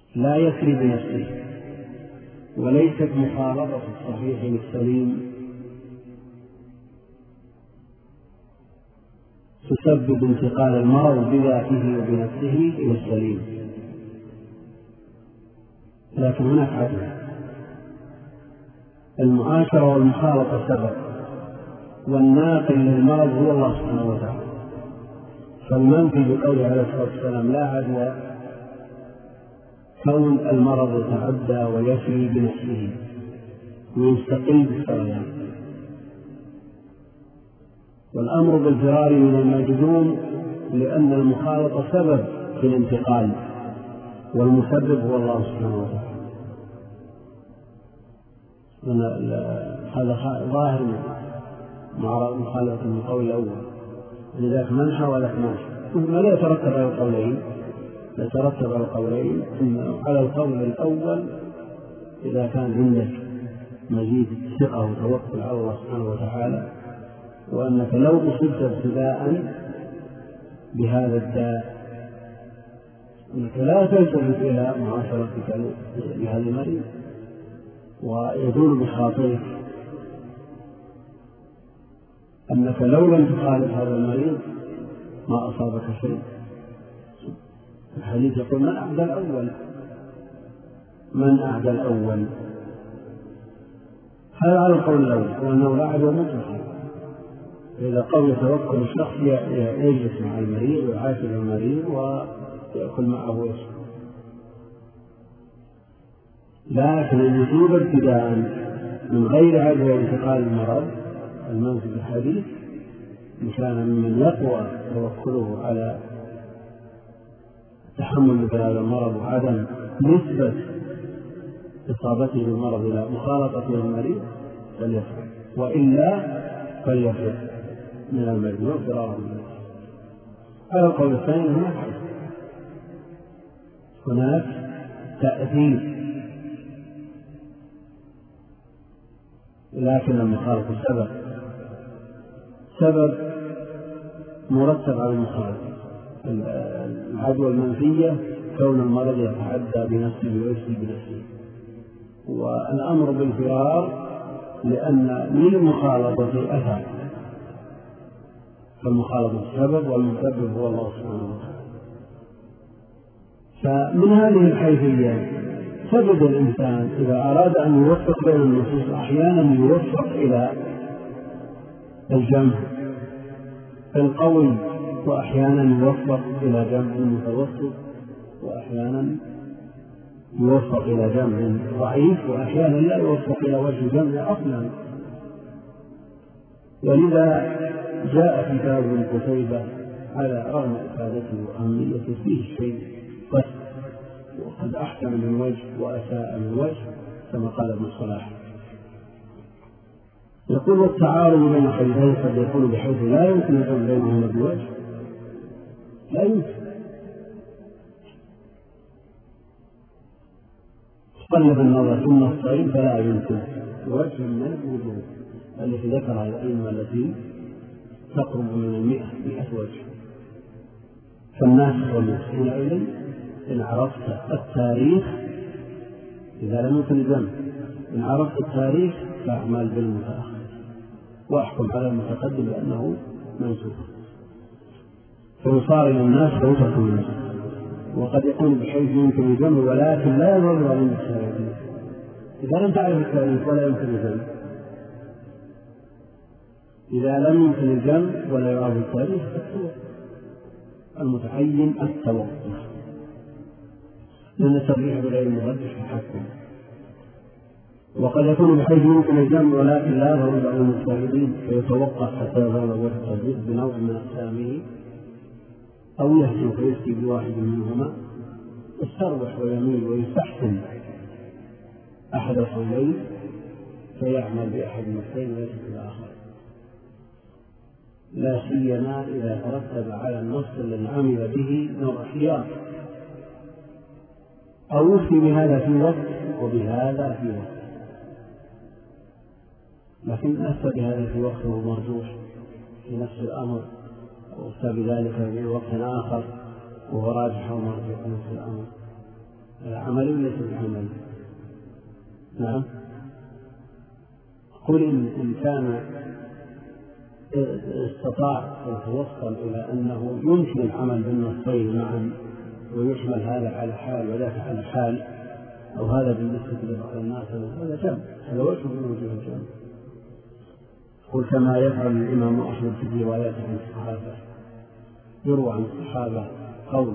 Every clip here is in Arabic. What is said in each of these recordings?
لا يسري بنفسه، وليست مخالطة الصحيح للسليم تسبب انتقال المرض بذاته وبنفسه إلى السليم، لكن هناك عدل. المعاشرة والمخالطة سبب، والناقل للمرض هو الله سبحانه وتعالى. فالمنفي بقوله عليه الصلاة والسلام لا عدوى كون المرض يتعدى ويسري بنفسه ويستقل بالسريان. والأمر بالفرار من المجذوم لأن المخالطة سبب في الانتقال، والمسبب هو الله سبحانه وتعالى. هذا ظاهر مع مخالفة القول الأول، لذلك منحى ولك منحى. ما لا يترتب على القولين، يترتب على القولين على القول الأول إذا كان عندك مزيد ثقة وتوكل على الله سبحانه وتعالى، وأنك لو أصبت ابتداء بهذا الداء أنك لا تلتفت إلى معاشرتك لهذا المريض ويدور بخاطرك أنك لو لم تخالف هذا المريض ما أصابك شيء. الحديث يقول من أعدى الأول، من أعدى الأول. هذا على القول الأول، وأنه لا عدوى مطلقا. إذا قوي توكل الشخص يجلس مع المريض ويعاشر المريض ويأكل معه ويشرب، لكن أن يصيب ابتداء من غير عدوى انتقال المرض المنفي بالحديث إن كان ممن يقوى توكله على تحمل مثل هذا المرض وعدم نسبة إصابته بالمرض إلى مخالطته للمريض فليفعل، وإلا فليفعل من المريض وفراره منه. على القول الثاني هناك تأثير، لكن المخالطة سبب مرتب على المخالطة. العدوى المنفية كون المرض يتعدى بنفسه ويفسد بنفسه، والأمر بالفرار لأن للمخالطة أثر، فالمخالطة سبب والمسبب هو الله سبحانه وتعالى. فمن هذه الحيثية تجد الإنسان إذا أراد أن يوفق بين النصوص أحيانا يوفق إلى الجمع القوي، وأحيانا يوفق إلى جمع متوسط، وأحيانا يوفق إلى جمع ضعيف، وأحيانا لا يوفق إلى وجه جمع أصلا. ولذا جاء كتاب ابن قتيبة على رغم إفادته وأهميته فيه شيء وقد أحكم من وجه وأساء من وجه كما قال ابن صلاح. يقول والتعارض بين حديثين قد يكون بحيث لا يمكن الجمع بينهما بوجه، لا يمكن. قلب النظر ثم الصعيد فلا يمكن بوجه من الوجوه التي ذكرها الأئمة التي تقرب من 100 وجه. فالناس والمسؤول إليه إن عرفت التاريخ إذا لم يكن الجمع، إن عرفت التاريخ فأعمل بالمتأخر وأحكم على المتقدم بأنه منسوخ، فيصار إلى الناس فوتة منه. وقد يكون بحيث يمكن الجمع ولكن لا يضر عند الشارعين. إذا لم تعرف التاريخ ولا يمكن الجمع، إذا لم يمكن الجمع ولا يعرف التاريخ المتعين التوقف، لأن الترجيح بغير مرجح يحكم. وقد يكون بحيث يمكن الجمع ولكن لا يظهر بعض المجتهدين فيتوقف حتى يظهر وجه الترجيح بنوع من أقسامه، أو يهجم فيفتي بواحد منهما، يستربح ويميل ويستحسن أحد القولين فيعمل بأحد المسائل ويترك الآخر، لا سيما إذا ترتب على النص الذي عمل به نوع خيار، أو يفتي بهذا في وقت وبهذا في وقت، لكن أفتى بهذا في وقت وهو مرجوح في نفس الأمر، أو أفتى بذلك في وقت آخر وهو راجح ومرجوح في نفس الأمر. بعمل وليس بعمل. نعم. قل إن كان استطاع أن توصل إلى أنه يمكن العمل بالنصين معا ويحمل هذا على حال وذاك على حال، أو هذا بالنسبة لبعض الناس هذا جمع، هذا وجه من وجوه الجمع. قل كما يفعل الإمام أحمد في رواياته عن الصحابة، يروى عن الصحابة قول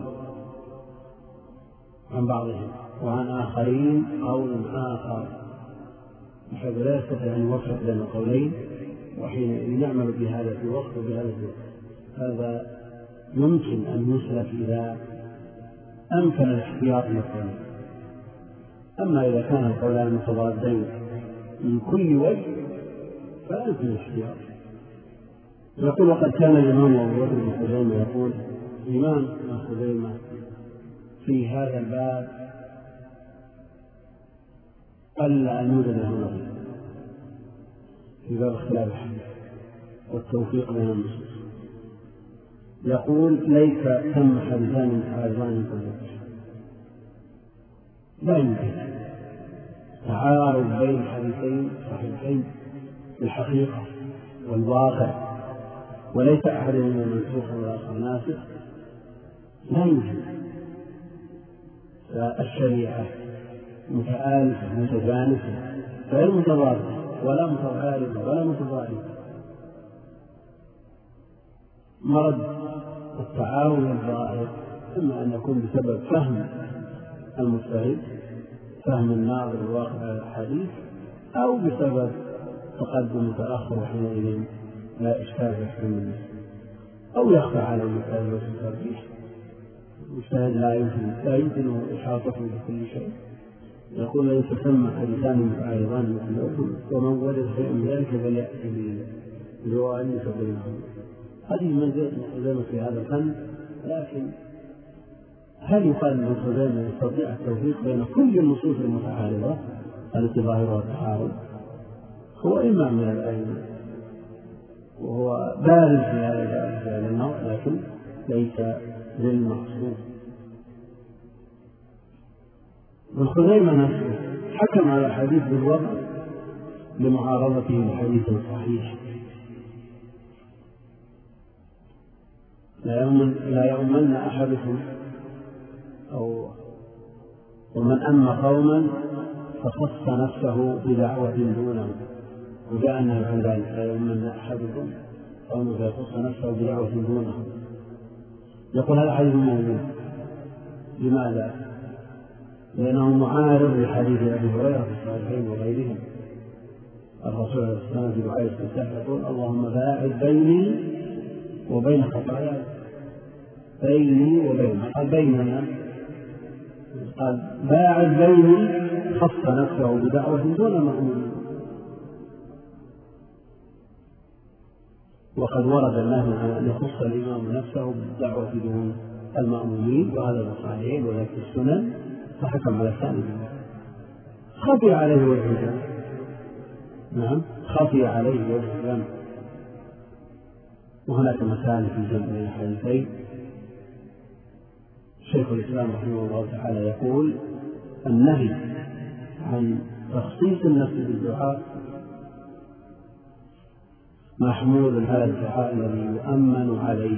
عن بعضهم وعن آخرين قول آخر، بحيث لا يستطيع أن يوفق بين القولين، وحينئذ نعمل بهذا في وقت وبهذا في وقت. هذا يمكن أن يسلك إذا أمكن الاحتياط للقولين. أما إذا كان القولان متضادين من كل وجه فلا يمكن الاحتياط. يقول وقد كان الإمام أبو بكر بن خزيمة يقول الإمام ابن خزيمة في هذا الباب قل أن يوجد له نظير في باب اختلاف الحديث والتوفيق بين النصوص. يقول ليس ثم حديثان متعارضان في الوجه، لا يمكن تعارض بين حديثين صحيحين في الحقيقة والواقع، وليس أحدهما منسوخا والآخر ناسخ، لا يمكن. فالشريعة متآلفة متجانسة غير متضادة ولا متعارضة ولا متضاربة. مرض التعاون الظاهر إما أن يكون بسبب فهم المجتهد، فهم الناظر الواقع على الحديث، أو بسبب تقدم وتأخر، وحينئذ لا إشكال في حكم الناس، أو يخفى على المجتهد والترجيح. المجتهد لا يمكن إحاطته بكل شيء. يقول ليس ثم حديثان متعارضان مثل ومن وجد شيء من ذلك فليأتي برواية بينهما. هذه منزلة في هذا الفن، لكن هل يقال أن خزيمة يستطيع التوفيق بين كل النصوص المتعارضة التي ظاهرها التعارض؟ هو إمام من الأئمة وهو بارز في هذا النوع، لكن ليس للمقصود. ابن خزيمة نفسه حكم على حديث بالوضع لمعارضته للحديث الصحيح. لا يؤمن أحدكم أو ومن أم قوما فخص نفسه بدعوة دونه، وجاء النهي عن ذلك. لا يؤمن أحدكم قوما فيخص نفسه بدعوة دونه. يقول هذا حديث موجود. لماذا؟ لأنه معارض لحديث أبي هريرة في الصحيحين وغيرهم. الرسول عليه الصلاة والسلام في دعاء الاستفتاح يقول اللهم باعد بيني وبين خطاياي. بيني وبين، قال بيننا، قال باعد بيني، خص نفسه بدعوة دون مأمون. وقد ورد النهي عن أن يخص الإمام نفسه بالدعوة دون المأمومين، وهذا الصحيحين وذلك السنن، فحكم على الثاني. خفي عليه وجه الجمع. نعم، خفي عليه وجه الجمع. وهناك مسائل في جمع الحديثين. شيخ الإسلام رحمه الله تعالى يقول النهي عن تخصيص النفس بالدعاء محمول على الدعاء الذي يؤمن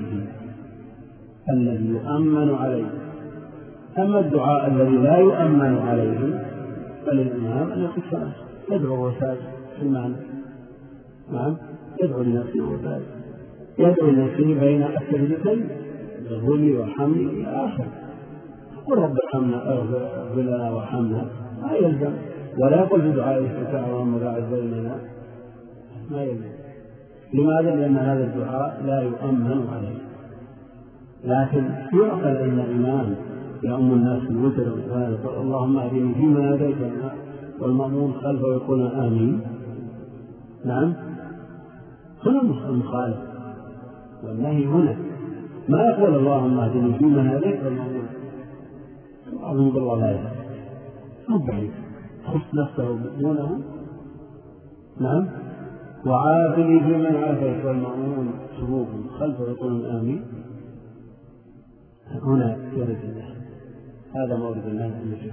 عليه. أما الدعاء الذي لا يؤمن عليه فللإمام أن يخص نفسه، يدعو وسائل في المعنى. نعم، يدعو لنفسه وسائل، يدعو لنفسه بين السجدتين بالظل والحمد إلى آخر. قل رب ارحمنا اغفر لنا وارحمنا، ما يلزم. ولا يقول في دعاء الاستفتاح اللهم باعد بيننا، ما يلزم. لماذا؟ لأن هذا الدعاء لا يؤمن عليه. لكن يعقل أن الإمام يؤم الناس بالوتر ويقول اللهم اهدني فيمن هديت والمأمون خلفه يقول آمين. نعم، هنا المخالف والنهي هنا، ما يقول اللهم اهدني فيمن هديت والمأمون أظن بالله لا يهدي، مو بعيد، خص نفسه دونه. نعم، وعافني فيمن عافيت والمأمون صفوف خلفه يقولون آمين. هنا يرد الله. هذا مورد الله النجاة.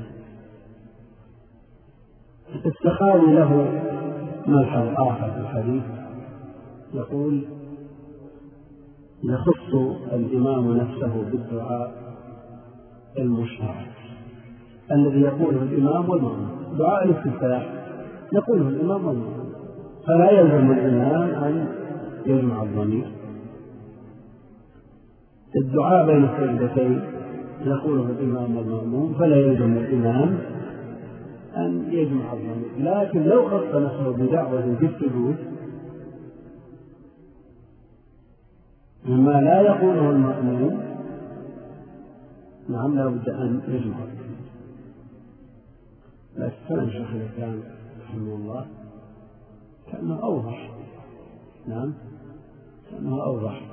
السخاوي له ملحظ آخر في الحديث يقول: يخص الإمام نفسه بالدعاء المشترك الذي يقوله الإمام والمأموم، دعاء الاستفتاح يقوله الإمام والمأموم، فلا يلزم الإمام أن يجمع الضمير. الدعاء بين السجدتين يقوله الإمام والمأموم، فلا يلزم الإمام أن يجمع الضمير. لكن لو خص نفسه بدعوة في السجود مما لا يقوله المأموم، نعم لا بد أن يجمع. لكن كلام شيخ الإسلام رحمه الله كأنه أوضح، نعم كأنه أوضح.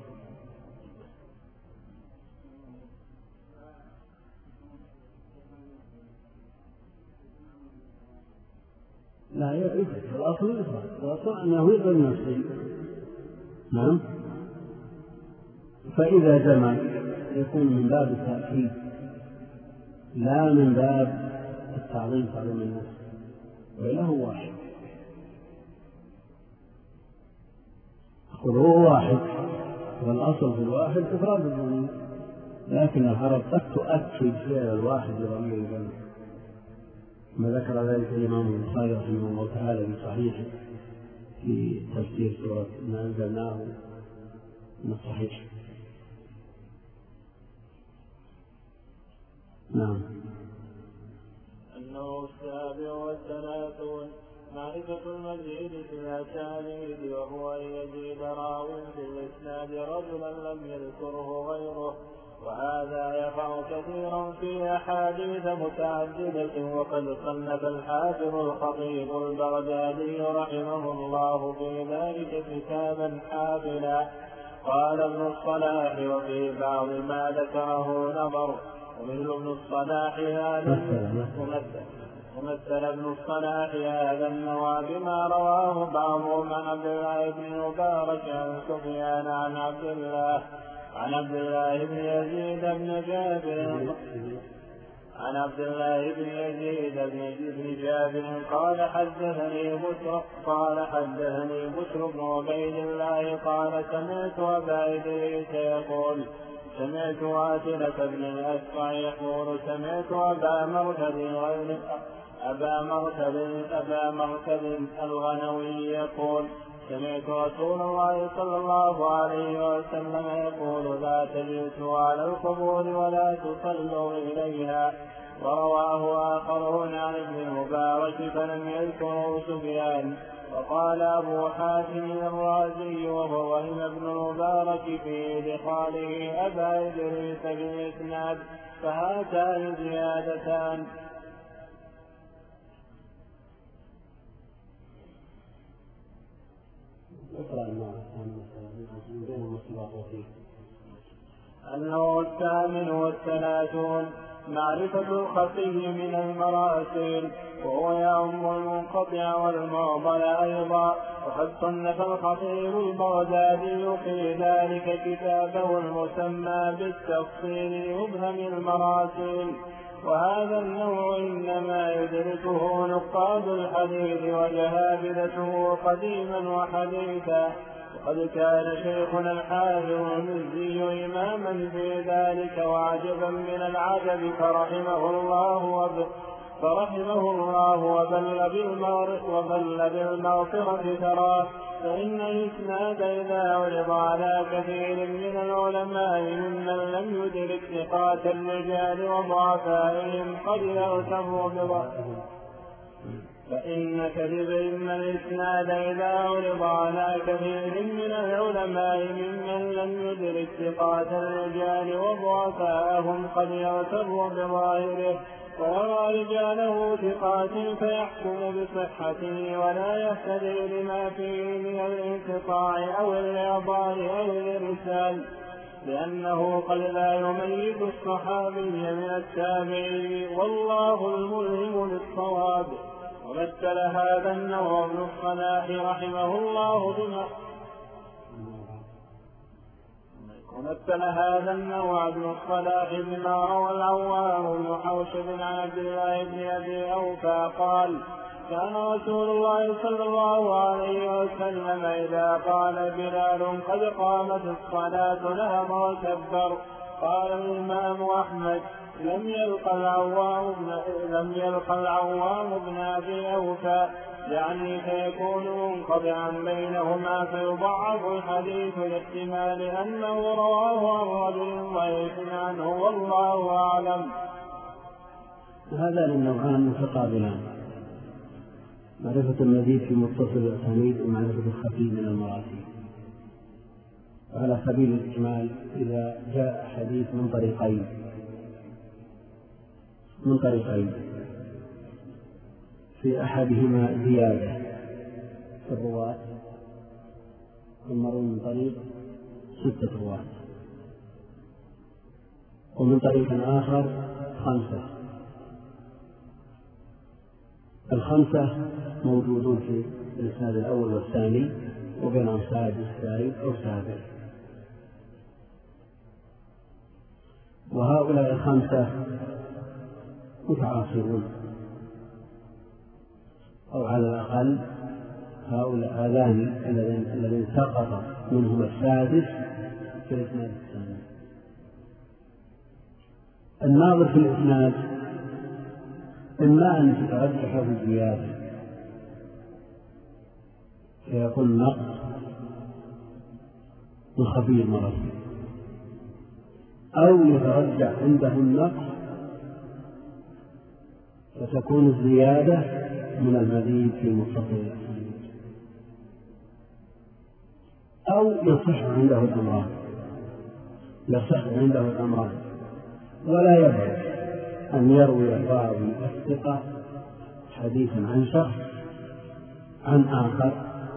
لا يفرق، الأصل يفرق، الأصل أنه يضل نفسه، نعم. فإذا جمع يكون من باب التأكيد لا من باب التعظيم تعظيم النفس، وإله واحد، هو واحد، والأصل في الواحد إفراد الضمير، لكن العرب قد تؤكد فعل الواحد بضمير الجمع، ما ذكر ذلك الإمام البخاري رحمه الله تعالى في صحيحه في تفسير سورة ما أنزلناه من الصحيح. نعم. أنه السابع والثلاثون معرفة المزيد في الأسانيد، وهو أن يزيد راو في الإسناد رجلا لم يذكره غيره، وهذا يقع كثيرا في أحاديث متعددة. وقد صنف الحافظ الخطيب البغدادي رحمه الله في ذلك كتابا حافلا. قال ابن الصلاح: وفي بعض ما ذكره نظر، ومثل ابن الصلاح هذا ومثل ابن الصلاح هذا النوى بما رواه بعضهم عن عبد الله بن المبارك عن سفيان عن عبد الله بن يزيد بن جابر عن عبد الله بن يزيد بن جابر قال حدثني بشر بن عبيد الله قال: سمعت أبا إدريس يقول: سمعت واثلة بن الأسقع يقول: سمعت أبا مركب الغنوي يقول: سمعت رسول الله صلى الله عليه وسلم يقول: لا تجلسوا على القبور ولا تصلوا إليها. ورواه آخرون عن ابن المبارك فلم يذكروا سفيان. وقال أبو حاتم الرازي وهو ابن المبارك في إدخاله أبا إدريس بالإسناد، فهاتان زيادتان. أنه الثامن والثلاثون معرفة الخفي من المراسيل، وهو يعم المنقطع والمعضل أيضا. وقد صنف الخطيب البغدادي في ذلك كتابه المسمى بالتفصيل لمبهم المراسيل. وهذا النوع إنما يدركه نقاد الحديث وجهابذته قديما وحديثا. وقد كان شيخنا الحافظ المزي إماما في ذلك، وعجبا من العجب فرحمه الله وبل بالمغفرة تراه. فإن الإسناد إذا عرض على كثير من العلماء ممن لم يدرك ثقات الرجال وضعفائهم قد يغتر بضعفهم. فإن الإسناد إذا عرض على كثير من العلماء ممن لم يدرك ثقات الرجال وضعفائهم قد يغتر بظاهره، ويرى رجاله ثقات فيحكم بصحته ولا يهتدي لما فيه من الانقطاع أو الإعضال أو الإرسال، لأنه قد لا يميز الصحابي من التابعي، والله الملهم للصواب. ومثل هذا النوع ابن الصلاح رحمه الله ومثل هذا النوع ابن الصلاح بما روى العوام بن حوشب عن عبد الله بن أبي أوفى قال: كان رسول الله صلى الله عليه وسلم إذا قال بلال قد قامت الصلاة نهض وكبر. قال الإمام أحمد: لم يلق العوام بن أبي أوفى، يعني فيكون منقطعا بينهما فيضعف الحديث لاحتمال أنه رواه عن رجل ضعيف عنه، والله أعلم. هذان النوعان متقابلان: معرفة المزيد في متصل الأسانيد ومعرفة الخفي من المراسيل. على سبيل الإجمال، إذا جاء حديث من طريقين في أحدهما زيادة في الرواة، المروي من طريق 6 رواة، ومن طريق آخر 5. ال5 موجودون في الإسناد الأول والثاني، وبينهم سادس ثالث أو سابع، وهؤلاء 5 متعاصرون، أو على الأقل هذان الذين سقط منهم السادس في الإسناد الثاني. الناظر في الإسناد إما أن تترجح في الزيادة فيكون نقص من خفي المراسيل، أو يترجح عنده النقص فتكون الزيادة من المزيد في متصل الأسانيد، أو يصح عنده الأمران، ولا يبعد أن يروي الراوي الثقة حديثا عن شخص عن آخر،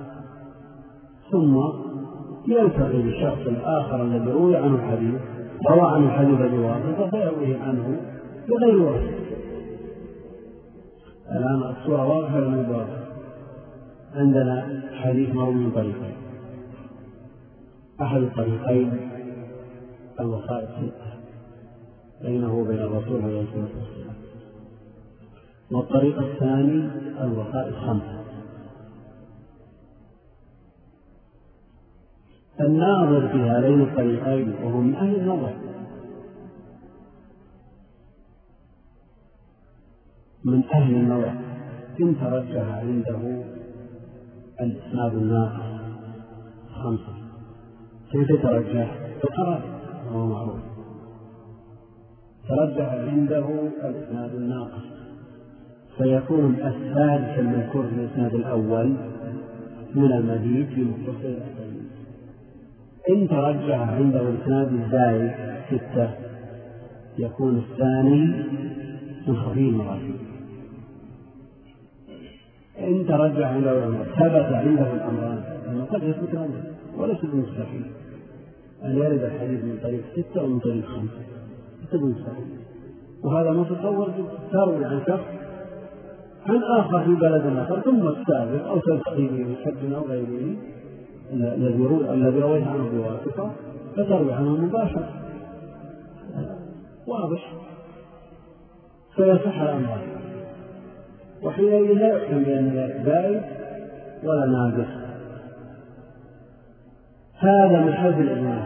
ثم يلتقي بالشخص الآخر الذي روى عنه الحديث بواسطة فيرويه عنه بغير واسطة. الآن الصورة واضحة من واضحة. عندنا حديث مروي من طريقين: أحد الطريقين الوسائط 6 بينه وبين الرسول عليه الصلاة والسلام، والطريق الثاني الوسائط 5. الناظر في هذين الطريقين وهو من أهل النظر، إن ترجح عنده الإسناد الناقص 5. كيف يترجح؟ بالقرائن، وهو معروف. ترجح عنده الإسناد الناقص فيكون الثالث المذكور في الإسناد الأول من المزيد في متصل الأسانيد. إن ترجح عنده الإسناد الزائد 6 يكون الثاني من خفي المراسيل. إن ترجح عنده الأمر ثبت عنده الأمران، لأنه قد يثبت الأمر وليس بمستحيل أن يرد الحديث من طريق 6 ومن طريق 5، ليس بمستحيل. وهذا متصور تروي عن شخص عن آخر في بلد آخر ثم السابق أو تلتقي به حد أو غيره الذي رويت عنه بواسطة فتروي عنه مباشرة، واضح، فيصح الأمر، وحينئذ لا يحكم بأن زائد ولا ناقص. هذا من حيث الإجمال.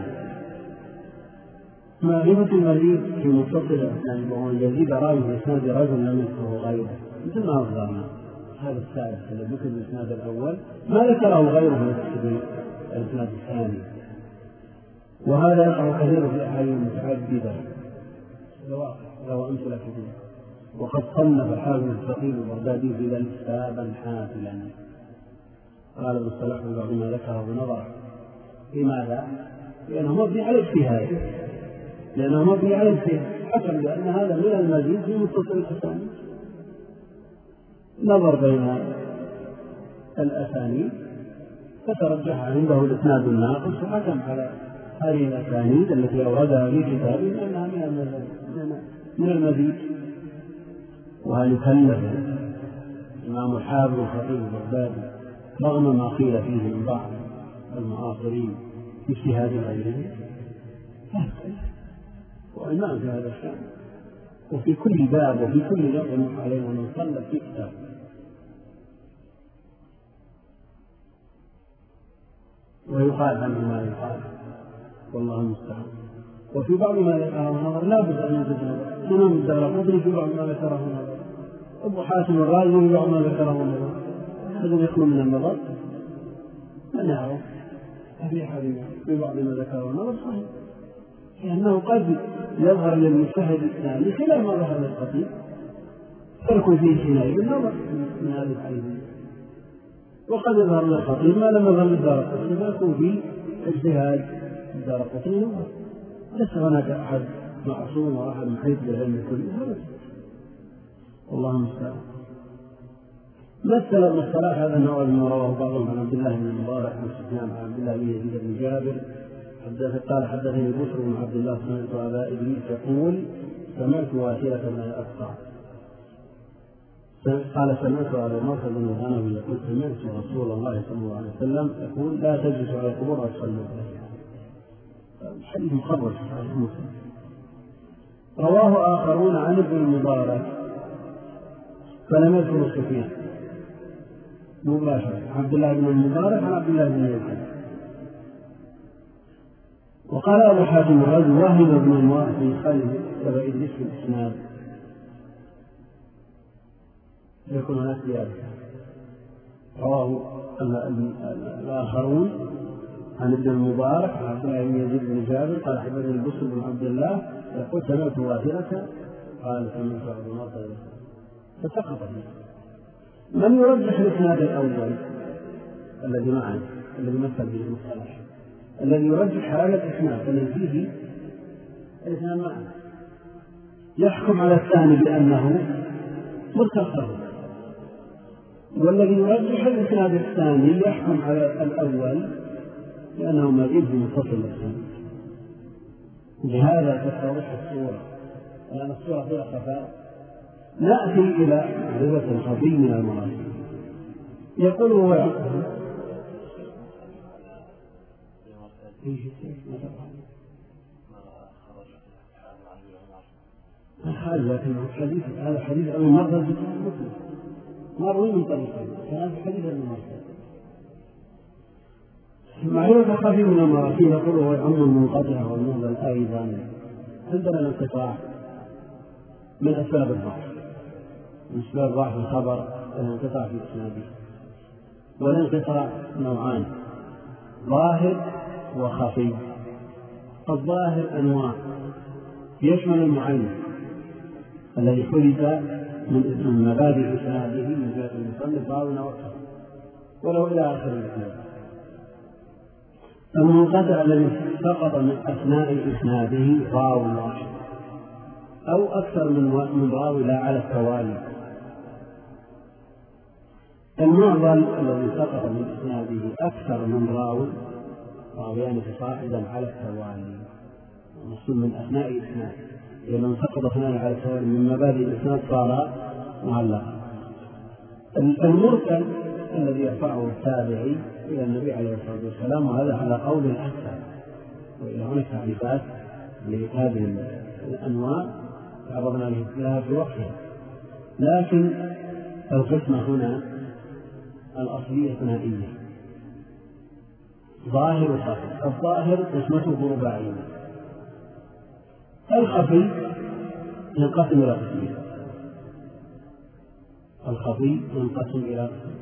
معرفة المزيد في متصل الأسانيد وهو يزيد راوي في إسناد رجل لم يذكره غيره، مثل ما أخبرنا هذا الثالث الذي ذكر في الإسناد الأول ما ذكره غيره في الإسناد الثاني، وهذا يقع كثير في الأحاديث المتعددة لو أمثلة كثيرة. وقد صنف الحافظ الفقيه البغدادي في ذلك كتابا حافلا، قال ابن الصلاح في بعض ما ذكره بنظر. لماذا؟ لأنه مبني على اجتهاد، حكم بأن هذا من المزيد في متصل الأسانيد، نظر بين الأسانيد فترجح عنده الإسناد الناقص وحكم على هذه الأسانيد التي أوردها في كتابه أنها من المزيد. وهل يكلف الإمام الحافظ الخطيب البغدادي رغم ما قيل فيه من بعض المعاصرين باجتهاد غيره؟ وإمام في هذا الشأن، وفي كل باب وفي كل يوم علينا أن نصلي في كتاب. ويقال عنه ما يقال والله المستعان. وفي بعض ما ذكره النظر لا بد أن يوجد نظر. الإمام الدارقطني في بعض ما ذكره النظر، أبو حاتم الرازي في بعض ما ذكره النظر. هذا يخلو من النظر من يعرف في بعض ما ذكره النظر صحيح، لأنه قد يظهر للمشاهد الثاني خلال ما ظهر للخطيب ترك فيه حينئذ النظر من هذه الحديث، وقد يظهر للخطيب ما لم يظهر للدارقطني فيكون فيه اجتهاد الدارقطني نظر. ليس هناك أحد معصوم وأحد محيط بالعلم كله هذا والله المستعان. مثل ابن الصلاح هذا النوع مما رواه بعضهم عن عبد الله بن المبارك بن سفيان عن عبد الله بن يزيد بن جابر قال حدثني بشر بن عبد الله سمعت أبا إدريس يقول سمعت واثلة بن الأسقع قال سمعت أبا مرثد بن الغنوي يقول سمعت رسول الله صلى الله عليه وسلم يقول لا تجلسوا على القبور وتصلوا عليها. حديث مخرج صحيح مسلم. رواه آخرون عن ابن المبارك فلم يذكروا سفيان مباشرة، عبد الله بن المبارك عن عبد الله بن يزيد. وقال أبو حاتم الرازي وهم ابن المبارك في خلف أبا إدريس في الإسناد يكون هناك زيادة. رواه الآخرون عن ابن المبارك عن عبد الله بن يزيد بن جابر قال حدثني البصر بن عبد الله يقول سمعت واثلة قال سمعت أبو مرثد فسقط فيه. من يرجح الإسناد الأول الذي معه الذي مثل به المصطلح الذي يرجح هذا الإسناد الذي فيه الإسناد معه يحكم على الثاني بأنه مرتفع، والذي يرجح الإسناد الثاني يحكم على الأول لأنه مريض بمتصل الإسناد. لهذا تتضح الصورة، لأن الصورة فيها خفاء. نأتي إلى معرفة الخفي من المراسيل. يقول هو هذا حديث أبي مرثد مروي من طريقين، هذا حديث أبي مرثد. معرفة الخفي من المراسيل يقول هو الأمر المنقطع والمنزل أيضا. عندنا الانقطاع من أسباب الضعف، من أسباب ضعف الخبر الانقطاع في إسناده. والانقطاع نوعان ظاهر وخفي. الظاهر أنواع يشمل المعين الذي حدث من مبادئ إسناده من جهة المصنف راوي أو أكثر ولو إلى آخر الإسناد. المنقطع الذي سقط من أثناء إسناده راوي واحد أو أكثر من راوي لا على التوالي. المعضل الذي سقط من إسناده أكثر من راويان فصاعدا على التوالي المقصود من أثناء إسناد، لأنه سقط أثناء على التوالي من مبادئ الإسناد صار معلقا. المرسل الذي يرفعه التابعي إلى النبي عليه الصلاة والسلام، وهذا على قول الأكثر، وإلى هناك تعريفات لهذه الأنواع تعرضنا لها في وقتها. لكن القسمة هنا الأصلية ثنائية ظاهر وخفي. الظاهر قسمته رباعية. الخفي ينقسم إلى قسمين. الخفي ينقسم إلى قسمين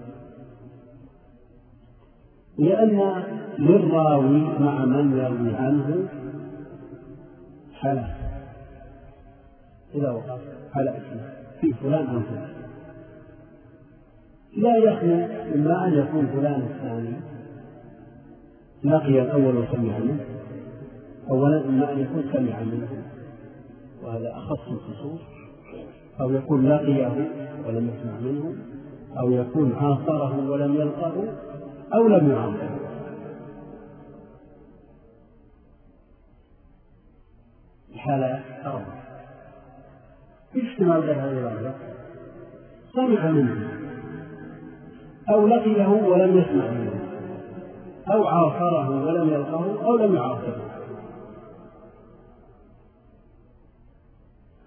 لأن للراوي مع من يروي عنه حالة. إذا وقف حالة في فلان عن فلان لا يخلو إما أن يكون فلان الثاني لقي الأول وسمع منه أولا، إما أن يكون سمع منه وهذا أخص الخصوص، أو يكون لقيه ولم يسمع منه، أو يكون عاصره ولم يلقه، أو لم يعاصره. الحالة أربعة في احتمال غير هذه الأربعة: سمع منه أو لقيه ولم يسمع منه، أو عاصره ولم يلقه، أو لم يعاصره.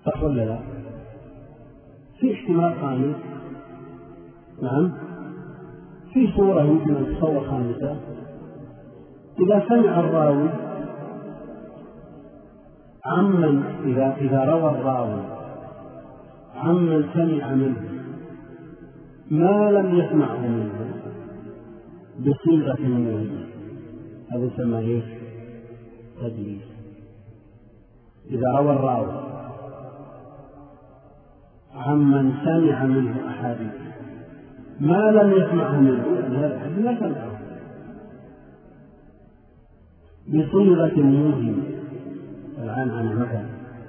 صح ولا لا؟ في احتمال خامس، نعم، في صورة يمكن أن تصور خامسة. إذا سمع الراوي عمن إذا روى الراوي عمن سمع منه ما لم يسمعه منه بصيغة موهمة، هذا يسمى ايش؟ تدليس. إذا روى الراوي عمن سمع منه أحاديث ما لم يسمعه منه، هذا الحديث لا سمعه، بصيغة موهمة العنعنة مثلا،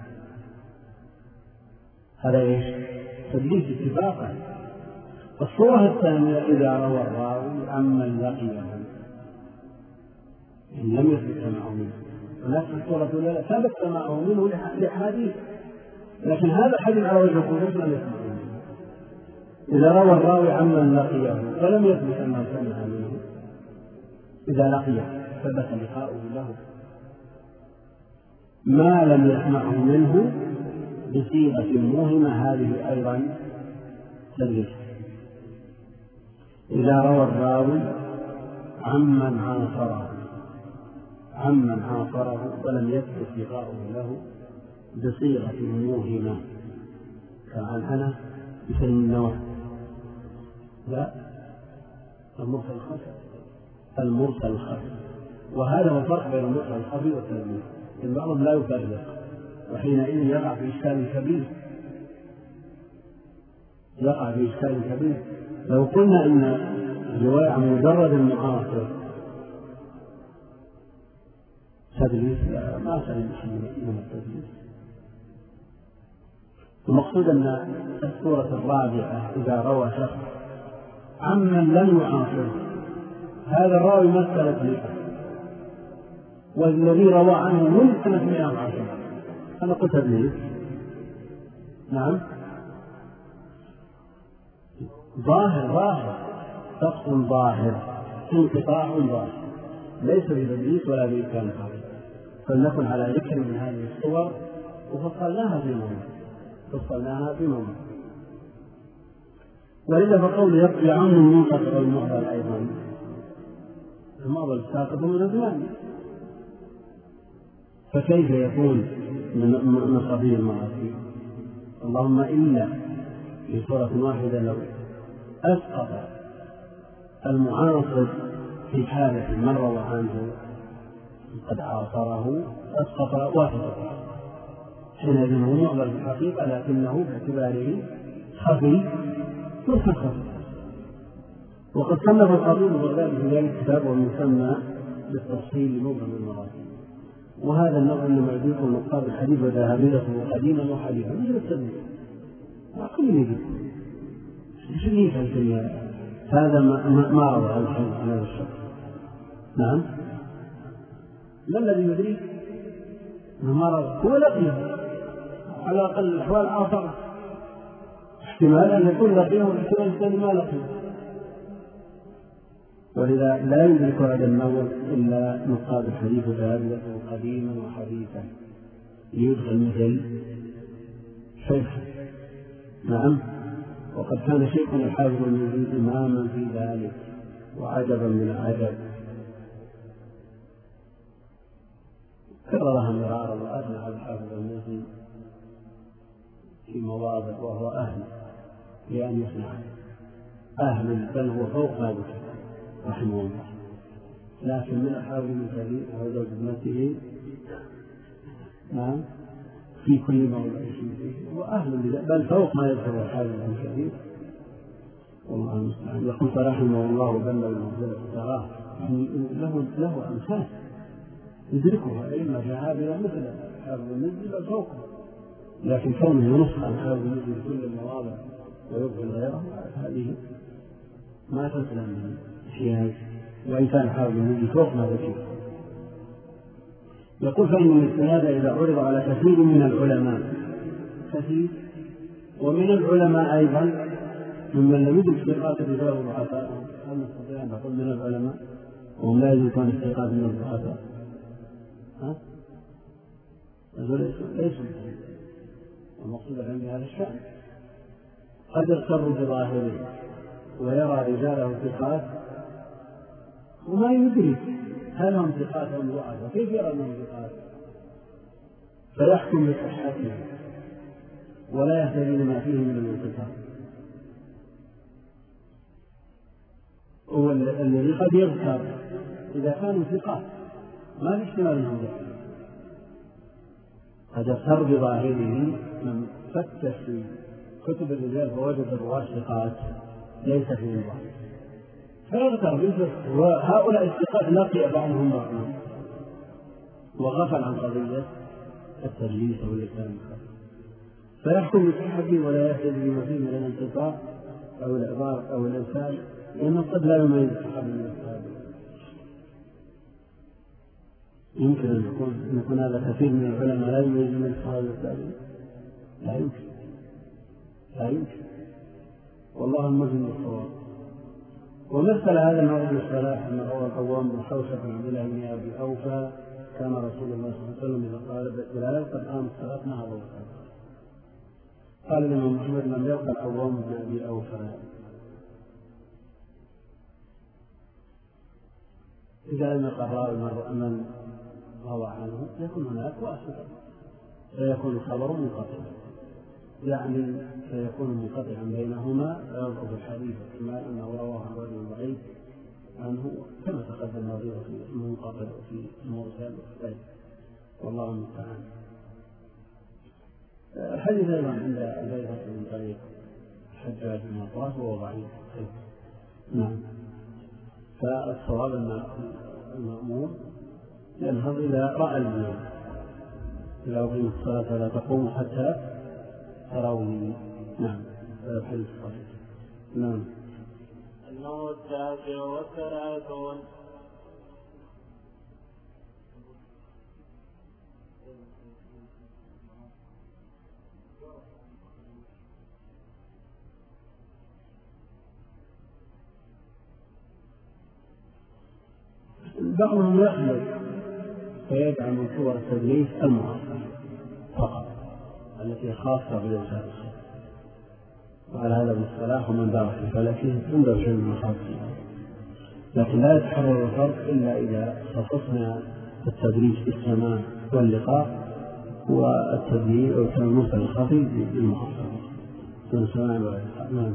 هذا ايش؟ تدليس اتفاقا. الصورة الثانية إذا روى الراوي عمن لقيه إن لم يثبت سمعه منه، ونفس الصورة الأولى ثبت سمعه منه لحديث، لكن هذا الحديث على وجه الخصوص لم يسمعه منه. إذا روى الراوي عمن لقيه ولم يثبت أنه سمع منه، إذا لقيه ثبت لقاؤه له ما لم يسمعه منه بصيغة موهمة، هذه أيضا تدليس. إذا روى الراوي عمن عاصره ولم يثبت لقاؤه له بصيغة موهمة كالعنعنة مثل النوع، لا، المرسل الخفي. وهذا هو الفرق بين المرسل الخفي والتدليس، إن بعضهم لا يفرق، وحينئذ يقع في إشكال كبير. لو قلنا إن الرواية عن مجرد المعاصر تدليس، ما سلم شيء من التدليس. المقصود أن الصورة الرابعة إذا روى شخص عمن لم يعاصره، هذا الراوي مثلت له والذي روى عنه من سنة 110، أنا قلت تدليس. نعم، ظاهر شخص ظاهر، انقطاع ظاهر، ليس بتدليس ولا بإمكان خاطئ. فلنكن على ذكر من هذه الصور وفصلناها في موضوع. ولذا فقول يعم المنقطع والمعضل أيضا، المعضل الساقط من الزمان، فكيف يكون من صبي المعاصي؟ اللهم إلا في صورة واحدة لو أسقط المعاصر في حالة من روى عنه قد عاصره، أسقط واسطة، حينئذ هو معضل في الحقيقة، لكنه باعتباره خفي خفي. وقد صنف الخطيب البغدادي في ذلك كتاب ومسمى بالتفصيل لمبهم المراتب، وهذا النوع انما يضيف نقاد الحديث وذهابيته قديما وحديثا مثل التدليس، كل يجب ايش اللي يفهم هذا ما روى عن هذا الشخص. نعم، ما الذي يدري ما روى؟ هو لقيه على اقل الاحوال عاصره، احتمال ان يكون لقيه واحتمال الثاني ما لقيه. ولذا لا يدرك هذا النوع إلا نقاد الحديث وذهابته قديما وحديثا يدخل مثل شيخ. نعم، وقد كان شيخنا الحافظ المزيد إماما في ذلك وعجبا من العجب، كررها مرارا وأثنى على الحافظ المزيد في مواضع وهو أهل لأن يصنع، أهل بل هو فوق ما ذكر رحمه الله، لكن من الحافظ من كثير وهو ابنته. نعم، في كل موضع فيه وأهل بل فوق ما يذكر الحافظ من كثير، والله المستعان. يقول رحمه الله بل المنزلة تراه له أمثال يدركها إما جهابنا مثل الحافظ المزي بل فوقه، لكن كونه ينص عن الحافظ المزي في كل المواضع ويبغي غيره هذه ما تسلم من شيء، وإن كان حافظ المزي فوق ما ذكر. يقول فإن الاستناد إذا عرض على كثير من العلماء، كثير ومن العلماء أيضا ممن لم يدرك ثقات الرجال والضعفاء، هل نستطيع أن نقول من العلماء وهم لا يدركون الثقات من الضعفاء؟ ليس المقصود عندي هذا الشأن. قد يغتر بظاهره ويرى رجاله ثقات وما يدري هل هم ثقات أم ضعفاء، كيف يرى أنهم ثقات؟ فيحكم بصحتهم ولا يهتدي لما فيه من الانقطاع. هو الذي قد يغتر إذا كانوا ثقات ما في احتمال أنهم ضعفاء. قد يغتر بظاهره من فتش في كتب الرجال فوجد الرواة ثقات ليس فيهم ضعف فيغتر بالفقه، وهؤلاء الثقات لقي بعضهم بعضا وغفل عن قضية التدليس أو اللسان، فيحكم بصحته ولا يهتدي بما فيه من الانقطاع أو الإعذار أو الإرسال، لأنه قد لا يميز الصحابة من التابعين. يمكن أن يكون هذا كثير من العلماء لا يميز من الصحابة من التابعين، لا يمكن والله المزن بالصواب. ومثل هذا النوع من الصلاح أن روى القوام بن حوشة بن عبد الله بن أبي أوفى كان رسول الله صلى الله عليه وسلم إذا قال بلال قد قام الصلاة مع أبو بكر. قال الإمام محمد لم يلقى القوام بن أبي أوفى. إذا لم يلقى الراوي من روى عنه يكون هناك واسطة فيكون الخبر منقطعا، يعني سيكون منقطعا بينهما فيضعف الحديث احتمال أنه رواه عن رجل ضعيف عنه كما تقدم نظيره في المنقطع وفي المرسل وفي والله المستعان. الحديث أيضا عند البيهقي من طريق الحجاج بن عطاف وهو ضعيف. نعم. فالصواب أن المأمور ينهض إلى رأى المنام إلى أقيم الصلاة لا تقوم حتى تروني. نعم. الحديث الصحيح. نعم. النوع 39. بعضهم يخلق فيجعل من صور التدليس المعاصرة فقط التي خاصة بالإنسان، وعلى هذا المصطلح ومن دار في فلكه عنده شيء من الخاصية، لكن لا يتحرر الفرق إلا إذا خصصنا التدريس بالسماع واللقاء والتدليس أو التلمس الخفي بالمعاصرة والسماع واللقاء. نعم.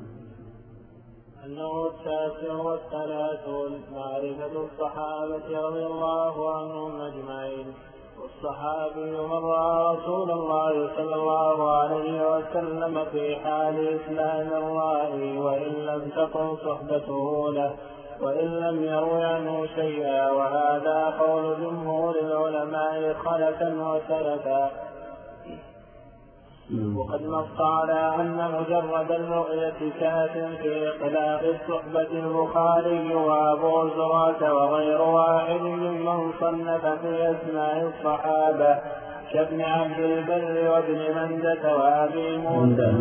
النوع 39 معرفة الصحابة رضي الله عنهم أجمعين. والصحابي من رأى رسول الله صلى الله عليه وسلم في حال إسلام الرائي وإن لم تكن صحبته له وإن لم يروي عنه شيئا، وهذا قول جمهور العلماء خلفا وسلفا. وقد نص على أن مجرد الرؤية كاف في إطلاق الصحبة البخاري وأبو زرعة وغير واحد ممن صنف في أسماء الصحابة كابن عبد البر وابن مندة وأبي موسى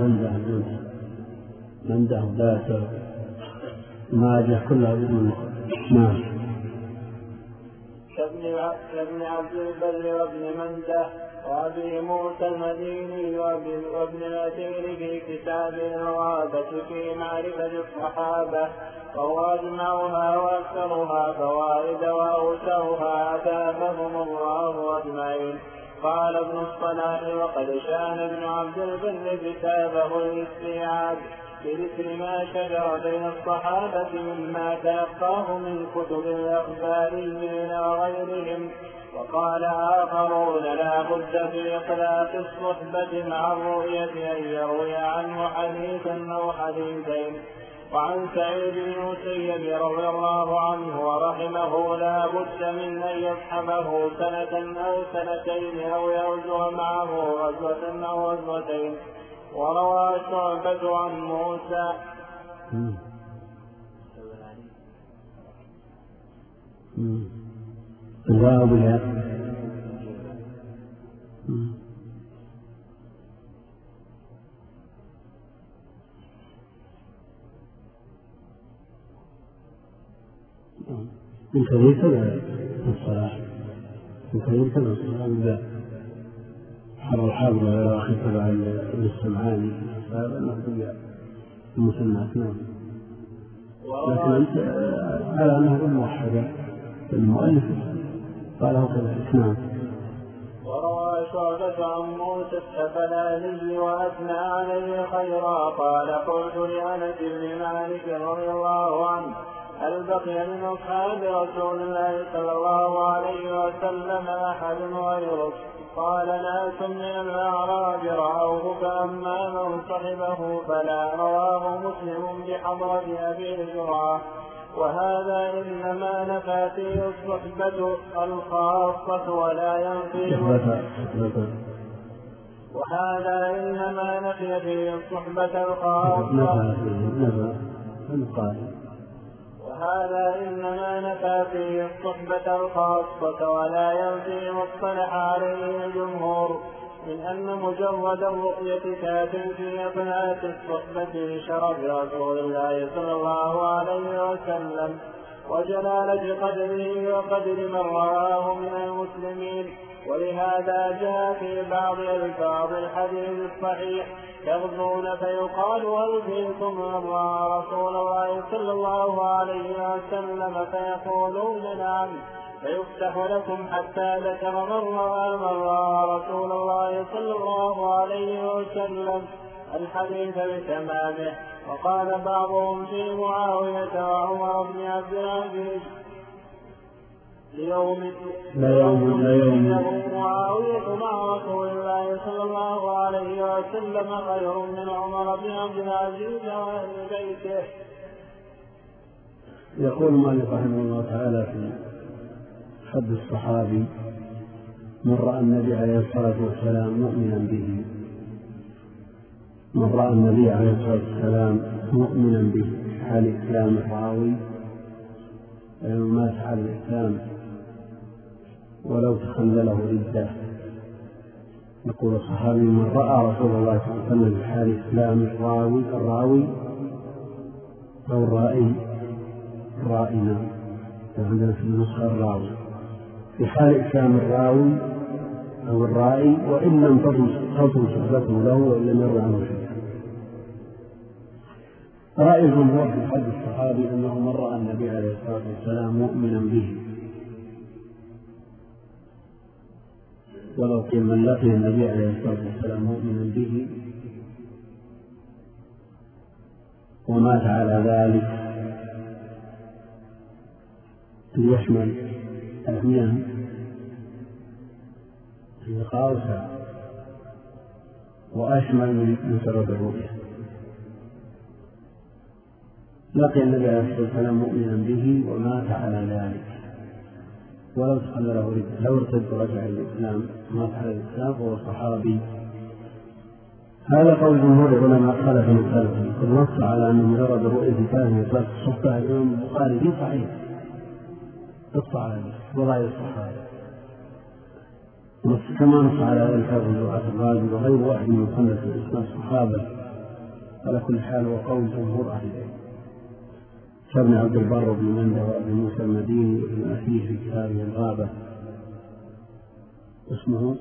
منده ذات ما جاء كلها بإذن. نعم. كابن عبد البر وابن مندة وأبي موسى المديني وابن الأثير في كتاب الغابة في معرفة الصحابة، وهو أجمعها وأكثرها فوائد وأوسعها أتابهم الله أجمعين. قال ابن الصلاح وقد شان ابن عبد البر كتابه الاستيعاب بذكر ما شجر بين الصحابة مما تلقاه من كتب الأخباريين وغيرهم. وقال آخرون لا بد في إطلاق الصحبة مع الرؤية أن يروي عنه حديثا أو حديثين. وعن سعيد بن المسيب رضي الله عنه ورحمه لا بد من أن يصحبه سنة أو سنتين أو يغزو معه غزوة أو غزوتين. وروى شعبة عن موسى من كبير كذا الصلاح من كبير كذا الصلاح حر الحافظ على أخي تبع السمعاني فهذا أنه المسنات. نعم. لكن أنت على أنه موحدة المؤلف قاله كذلك. نعم. وروى شعبة عن موسى السفلاني وأثنى عليه خيرا قال قلت لأنس بن مالك رضي الله عنه هل بقي من أصحاب رسول الله صلى الله عليه وسلم أحد غيرك؟ قال ناس من الأعراب رأوه فأما من صحبه فلا. رواه مسلم بحضرة أبي زرعة. وهذا إنما نفى فيه الصحبة الخاصة ولا ينفي وهذا إنما نفي فيه الصحبة الخاصة وهذا إنما نفى فيه الصحبة الخاصة ولا ينفي ما اصطلح عليه الجمهور من أن مجرد الرؤية كاف في إثبات الصحبة لشرف رسول الله صلى الله عليه وسلم وجلالة قدره وقدر من رآه من المسلمين. ولهذا جاء في بعض ألفاظ الحديث الصحيح تغزون فيقال هل فيكم من رأى رسول الله صلى الله عليه وسلم فيقولون نعم فيفتح لكم حتى ذكر من رأى رسول الله صلى الله عليه وسلم الحديث بتمامه. وقال بعضهم في معاوية وعمر بن عبد العزيز ليوم معاوية مع رسول الله صلى الله عليه وسلم خير من عمر بن عبد العزيز وأهل بيته. يقول مالك رحمه الله تعالى في حد الصحابي من رأى النبي عليه الصلاة والسلام مؤمنا به، من رأى النبي عليه الصلاة والسلام مؤمنا به حال إسلام الراوي مات على الإسلام ولو تخلله ردة. يقول الصحابي من رأى رسول الله صلى الله عليه وسلم في حال إسلام الراوي أو الرائنا عندنا في النسخة الراوي في حال إسلام الراوي أو الرائي وإن لم تكن صحبته له وإن لم يروي عنه شيئا. رأي الجمهور في حد الصحابي أنه من رأى النبي عليه الصلاة والسلام مؤمنا به، ولو كان من لقي النبي عليه الصلاة والسلام مؤمنا به ومات على ذلك ليشمل الأميان في قاوسة وأشمل من سبب الرؤية. لقي النبي عليه الصلاة والسلام مؤمنا به ومات على ذلك ولو تخلى له ردة، لو ارتد ورجع الإسلام مات على الإسلام فهو صحابي. هذا قول جمهور العلماء خلف من سلف النص على أن مجرد رؤية كان إطلاق الصحبة الإمام البخاري في صحيح الصحابي وغير الصحابة، كما نص على ذلك الرواة الرازي وغير واحد من مصنف الإسلام الصحابة. على كل حال وقول جمهور أهل العلم كابن عبد البر بن منده وابن موسى المديني وابن أخيه في كتابه الغابة اسمه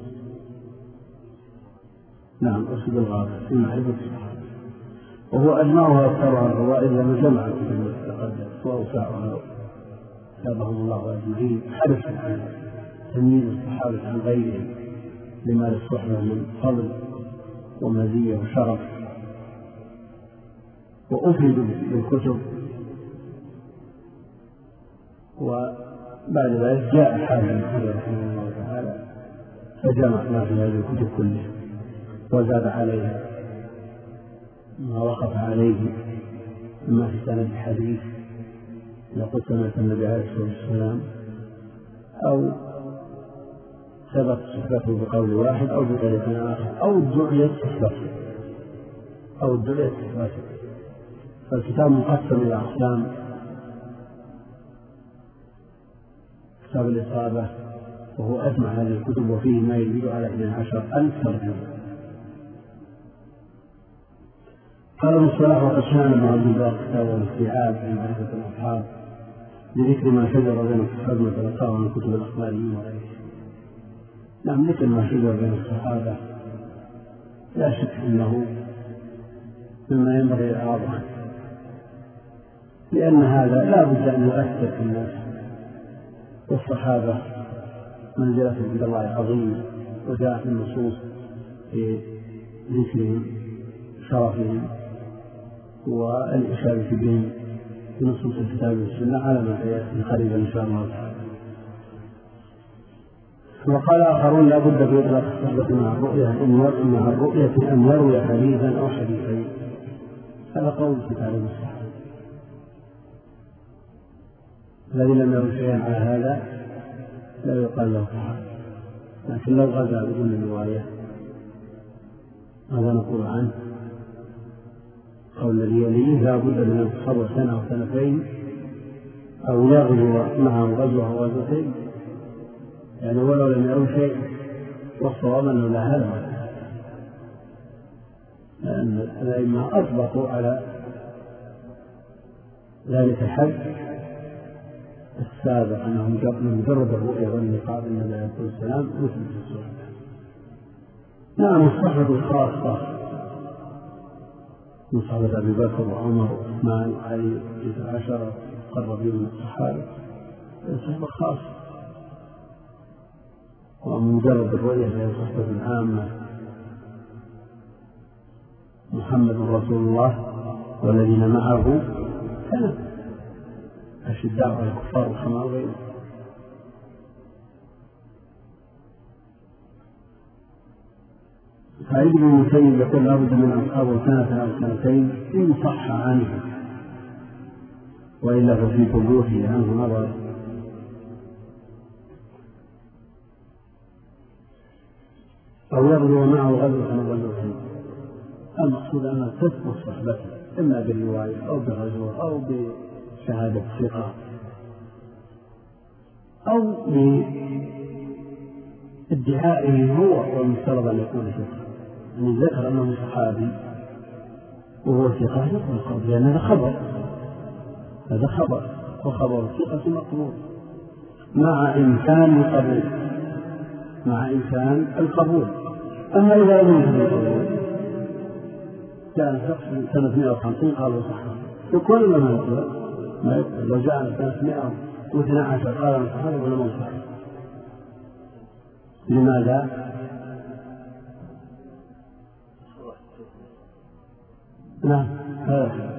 أسد الغابة في معرفة الصحابة، وهو أجمعها أكثرها الروائد لما جمع الكتب المتقدس وأوسعها تابهم الله أجمعين حرص على تمييز الصحابة عن غيرهم لما للصحبة من فضل ومزية وشرف، وأفردوا بالكتب. وبعد ذلك جاء حافظ الحجر رحمه الله تعالى فجمع ما في هذه الكتب كلها وزاد عليها ما وقف عليه إما في سند الحديث لقد سمعت النبي عليه الصلاة والسلام أو ثبت صحبته بقول واحد أو بطريق آخر أو ادعيت صحبته. فالكتاب مقسم إلى أقسام: كتاب الإصابة وهو أجمع هذه الكتب وفيه ما يزيد على 12,000 ترجمة. قال المصطلح وقد شان ابن عبد البر كتابه الاستيعاب في معرفة الأصحاب لذكر ما شجر بين الصحابة وتلقاه عن كتب الأخباريين وغيرهم. ذكر ما شجر بين الصحابة لا شك أنه مما ينبغي الإعراض عنه، لأن هذا لا بد أن يؤثر في الناس، والصحابة منزلة عند الله عظيمة، وجاءت النصوص في ذكرهم شرفهم والإشارة بهم في نصوص الكتاب والسنة على ما سيأتي قريبا إن شاء الله تعالى. وقال آخرون لا بد بإطلاق الصحبة مع الرؤية أن يروي حديثا أو حديثين، هذا قول كتاب الصحابة. الذي لم يروا شيئا على هذا لا يقال له صحابة، لكن لو غزا بدون الرواية ماذا نقول عنه؟ قول الذي يليه لا بد من أن تصبر سنة أو سنتين أو يغزو معه غزوة أو غزوتين، يعني ولو لم يروا شيء، والصواب أنه لا هذا، لأن الأئمة أطلقوا على ذلك الحد السابق أنهم مجرد الرؤيا واللقاء بالنبي عليه الصلاة والسلام مثل في الصحبة. نعم الصحبة الخاصة من صحبة أبي بكر وعمر وعثمان وعلي 19 قربين من الصحابة، الصحبة خاصة، ومجرد الرؤية هي صحبة عامة. محمد رسول الله والذين معه كان أشداء على الكفار والحمار غيره. سعيد بن المسيب يقول لا بد من أصحابه سنة أو سنتين إن صح عنه، وإلا ففي ثبوته عنه نظر. أو يغزو معه غزوة أو غزوتين، المقصود أن تثبت صحبته إما بالرواية أو بغزوة أو بشهادة ثقة أو بادعائه هو، والمفترض أن يكون ثقة، يعني ذكر أنه صحابي وهو ثقة يقبل القول، لأن هذا خبر وخبر الثقة مقبول مع إمكان القبول. أما إذا لم يكن القبول كان شخص من سنة 150 قالوا صحابي يقول لما يقبل ما يقبل، لو جاء سنة 112 قال صحابي ولا ما صحابي. لماذا؟ نعم هذا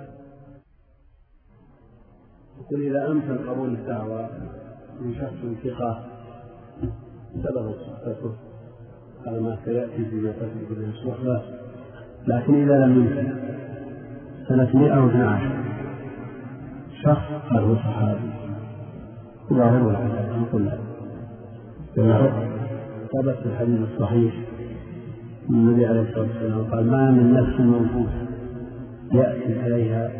يقول إذا أمكن قبول الدعوة من شخص ثقة سبب صحبته على ما سيأتي في مسألة الصحبة، لكن إذا لم يمكن سنة 112 شخص قال هو صحابي ظاهر الحديث نقول له ثبت في الحديث الصحيح من النبي عليه الصلاة والسلام قال ما من نفس موجودة يأتي عليها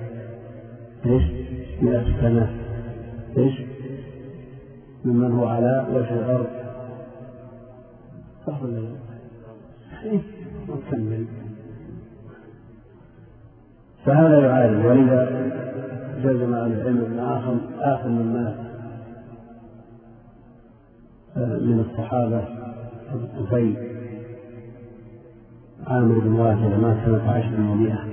100 سنة ممن هو على وجه الأرض صح ولا لا؟ نكمل. فهذا يعارض، ولذا جزم أهل العلم أن آخر من مات من الصحابة الطفيل عامر بن واثلة مات سنة 10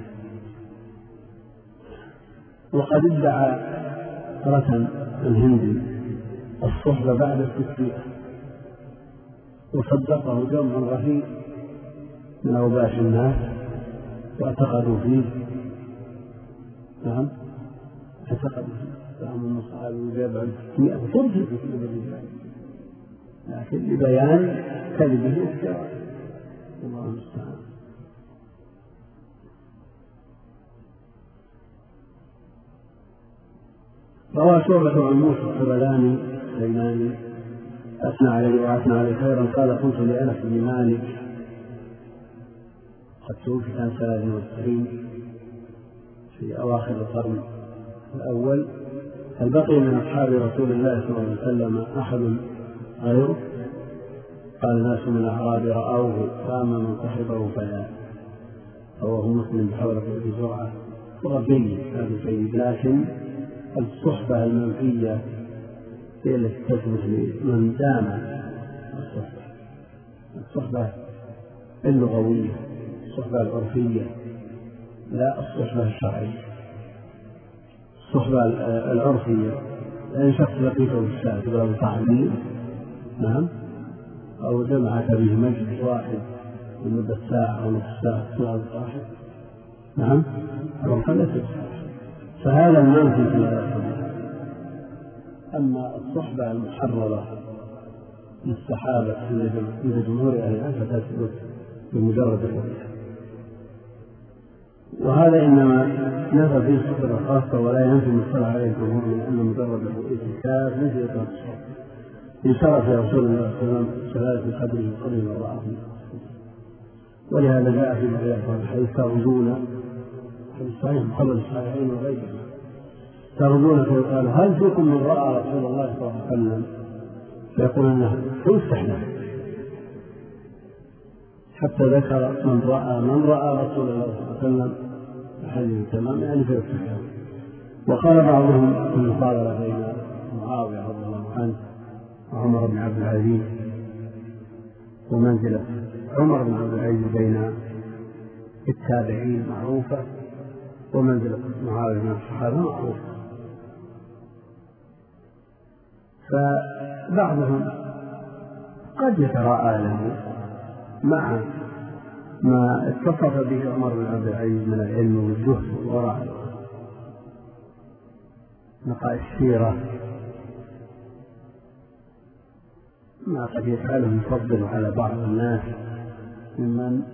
وقد ادعى رتن الهندي الصحبة بعد التكفير، وصدقه جمع رهيب من أوباش الناس واعتقدوا فيه. نعم اعتقدوا فيه فهم الصحابة وجاب عن 600 فرصة في كتب الرجال، لكن لبيان كذبه وافتراءه الله المستعان. روى شعبة عن موسى الخبلاني السيناني أثنى عليه وأثنى عليه خيرا قال قلت لأنس بن مالك قد توفي سنة 33 في أواخر القرن الأول، هل بقي من أصحاب رسول الله صلى الله عليه وسلم أحد غيره؟ قال ناس من الأعراب رأوه فأما من صحبه فلا. رواه مسلم بحول ابن زرعة ربي هذا سيد، لكن الصحبة المنفية هي التي تثبت لمن دام الصحبة اللغوية، الصحبة العرفية، لا الصحبة الشرعية. الصحبة العرفية يعني شخص لقيته في الشارع تقول صاحبي، نعم، أو جمعك به مجلس واحد لمدة ساعة أو نصف ساعة تقول صاحب، نعم، أو خلصت، فهذا المنفي في هذا. أما الصحبة المحررة للصحابة إلى جمهور أهل العلم فتثبت بمجرد الرؤية، وهذا إنما نفى فيه الصحبة الخاصة ولا ينفي المصطلح عليه الجمهور من أن مجرد الرؤية كاف مثل إطلاق الصحبة. إن شرع في رسول الله صلى الله عليه وسلم شهادة قدره وقدر من رآه، ولهذا جاء في بعض الحديث ترجون في الصحيح قبل الصحيحين وغيرها ترجون فيقال هل فيكم من رأى رسول الله صلى الله عليه وسلم؟ فيقول أنه فيستحلف، حتى ذكر من رأى رسول الله صلى الله عليه وسلم الحديث تمام يعني فيستحلف. وقال بعضهم في المقابلة بين معاوية رضي الله عنه وعمر بن عبد العزيز، ومنزلة عمر بن عبد العزيز بين التابعين معروفة، ومنزلة معاوية من الصحابة معروفة. فبعضهم قد يتراءى له مع ما اتصف به عمر بن عبد العزيز من العلم والزهد والورع، نقاء السيرة، ما قد يفعله يفضل على بعض الناس ممن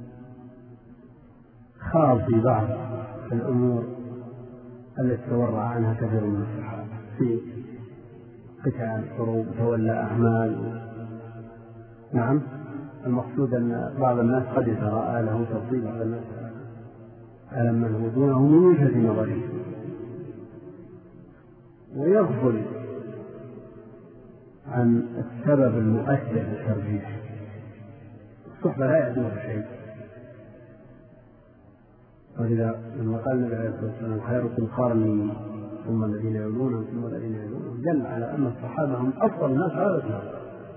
خاض في بعض الأمور التي تورع عنها كثير من الصحابة في قتال حروب تولى أعمال. نعم، المقصود أن بعض الناس قد يتراءى له تفضيل على الناس على من هو دونه من وجهة نظره، ويغفل عن السبب المؤثر للترجيح. الصحبة لا يعدوها شيء، ولذا لما قال النبي عليه الصلاة والسلام خيركم قرني ثم الذين يلونهم ثم الذين يلونهم، دل على أن الصحابة هم أفضل الناس على الإطلاق.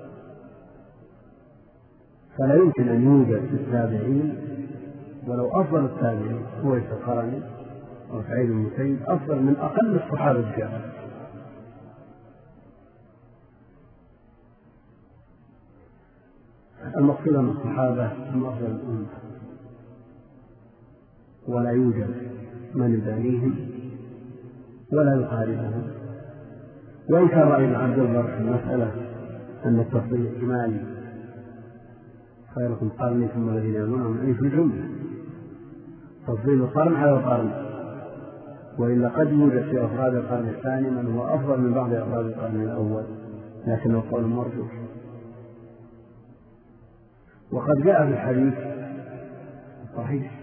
فلا يمكن أن يوجد في التابعين ولو أفضل التابعين هو القرني أو سعيد بن المسيب أفضل من أقل الصحابة الجاهل. المقصود أن الصحابة هم أفضل الأمة، ولا يوجد من يدانيهم ولا يقاربهم. وإن كان رأي ابن عبد البر في المسألة أن التفضيل إجمالي، خيركم قرني ثم الذين يلونهم، أي في الجملة تفضيل القرن على القرن، وإلا قد يوجد في أفراد القرن الثاني من هو أفضل من بعض أفراد القرن الأول، لكن القول مرجوح. وقد جاء في الحديث الصحيح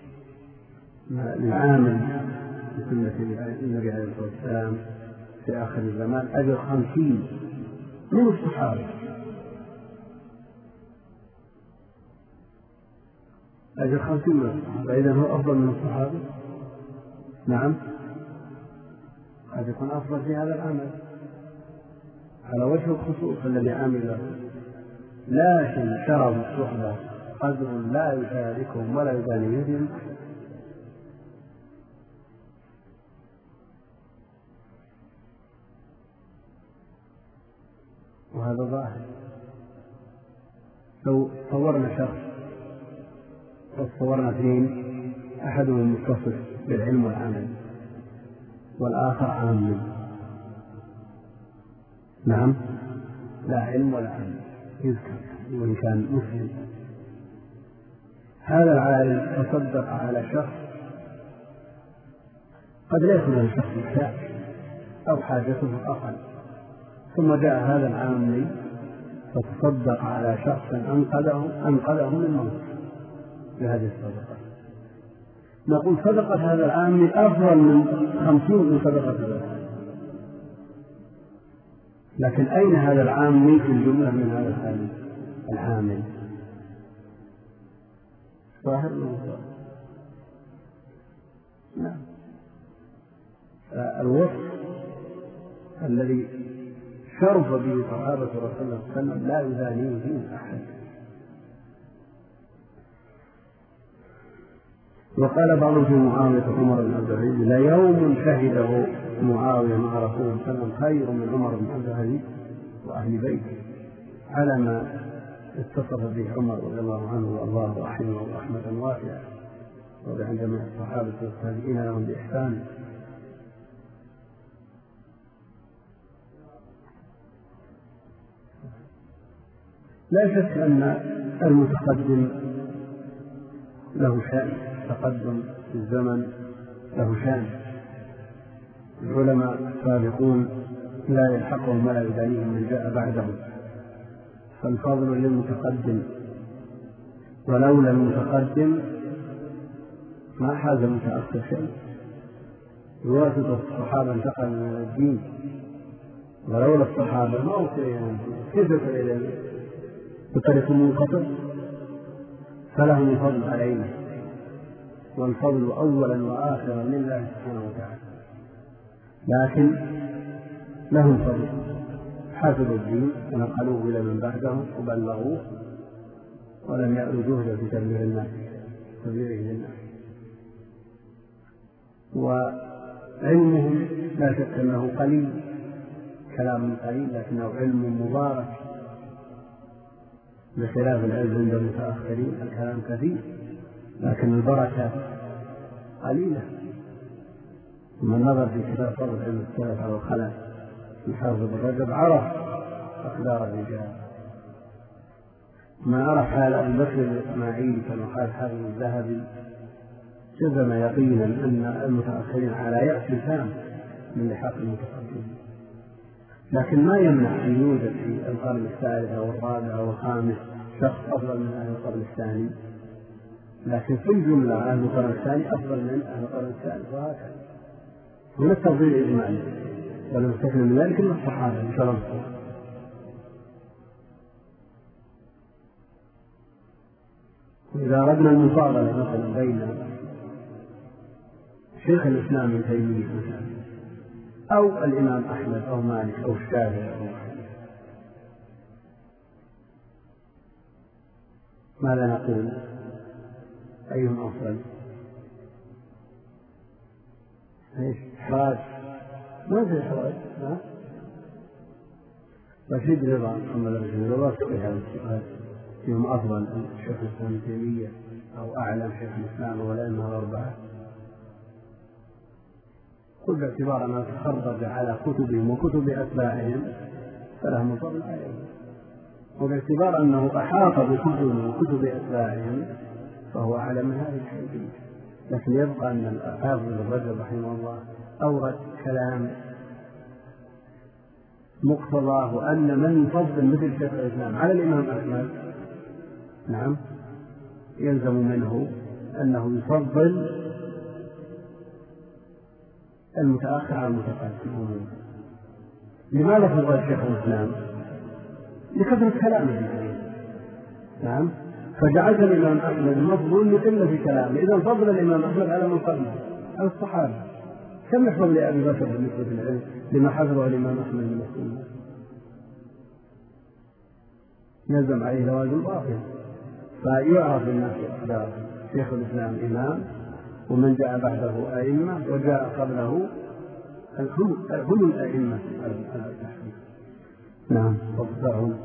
العامل بسنة النبي عليه الصلاة والسلام في آخر الزمان أجر 50 من الصحابة، أجر 50 من الصحابة، إذن هو أفضل من الصحابة. نعم، قد يكون أفضل في هذا العمل على وجه الخصوص الذي عامل له، لكن شرف الصحبة قدر لا يشاركهم ولا يبالي بهم. وهذا ظاهر. لو صورنا شخص أو صورنا اثنين، أحدهم متصف بالعلم والعمل والآخر عامل، نعم، لا علم ولا عمل يذكر وإن كان مسلم، هذا العالم تصدق على شخص قد لا يكون له شخص محتاج أو حاجته أقل، ثم جاء هذا العامل فتصدق على شخص أنقذه من الموت بهذه الصدقة. نقول صدقة هذا العامل أفضل من 50 من صدقة هذا، لكن أين هذا العامل في الجملة من هذا العامل؟ ظاهر الوصف. نعم، الوصف الذي شرف به صحابة رسول الله صلى الله عليه وسلم لا يدانيه فيه أحد، وقال بعضهم في معاوية عمر بن عبد العزيز: ليوم شهده معاوية مع رسول الله صلى الله عليه وسلم خير من عمر بن عبد العزيز وأهل بيته، على ما اتصف به عمر رضي الله عنه وارضاه ورحمه رحمة واسعة، وعند جميع الصحابة والتابعين لهم بإحسان. لا شك أن المتقدم له شأن، تقدم في الزمن له شأن. العلماء السابقون لا يلحقهم ولا يدانيهم من جاء بعدهم، فالفضل للمتقدم، ولولا المتقدم ما حاز المتأخر شيء. بواسطة الصحابة انتقل من الدين، ولولا الصحابة ما وصل كيف يصل بطريق منقطع، فلهم الفضل علينا، والفضل أولا وآخرا لله سبحانه وتعالى، لكن لهم فضل، حافظوا الدين ونقلوه إلى من بعدهم وبلغوه، ولم يألوا جهدا في تبليغه للناس. وعلمهم لا شك أنه قليل، كلام قليل لكنه علم مبارك، بخلاف العلم عند المتأخرين الكلام كثير لكن البركة قليلة. من نظر في كتاب فضل علم السلف على الخلف الحافظ بن رجب عرف أقدار الرجال، ما عرف حال أبي بكر الإسماعيلي كما قال حافظ الذهبي، جزم يقينا أن المتأخرين على يأس تام من لحاق المتقدمين، لكن ما يمنع أن يوجد في القرن الثالث أو الرابع أو الخامس شخص أفضل من أهل القرن الثاني، لكن في الجملة أهل القرن الثاني أفضل من أهل القرن الثالث، وهكذا. هنا التفضيل إجمالي، ولم يستثنى من ذلك إلا الصحابة إن شاء الله. وإذا أردنا المفاضلة مثلا بين شيخ الإسلام ابن تيمية مثلا أو الإمام أحمد أو مالك أو الشافعي أو ماذا نقول؟ أيهم أفضل؟ ايش؟ إحراج؟ ما في إحراج. رشيد رضا، محمد رشيد رضا سئل هذا السؤال: أيهم أفضل، الشيخ الإسلام ابن تيمية أو أعلم شيخ الإسلام والأئمة الأربعة؟ قل باعتبار أنه تخرج على كتبهم وكتب أتباعهم فلهم الفضل عليهم، وباعتبار أنه أحاط بكتبهم وكتب أتباعهم فهو أعلى من هذه الحيثية. لكن يبقى أن الحافظ بن رجب رحمه الله أورد كلام مقتضاه أن من يفضل مثل شيخ الإسلام على الإمام أحمد، نعم، يلزم منه أنه يفضل المتأخر على المتقدم. لماذا فضل شيخ الإسلام؟ لكثرة كلامه، نعم، فجعلت الإمام أحمد مفضول لقلة في كلامه، إذا فضل الإمام أحمد على من قبله على الصحابة. كم يحفظ لأبي بكر بالنسبة للعلم لما حفظه الإمام أحمد من السنة؟ يلزم عليه لوازم باطل، فيعرف الناس أقدار. شيخ الإسلام إمام، ومن جاء بعده أئمة، وجاء قبله هم الأئمة على التحقيق. نعم، وفقهم.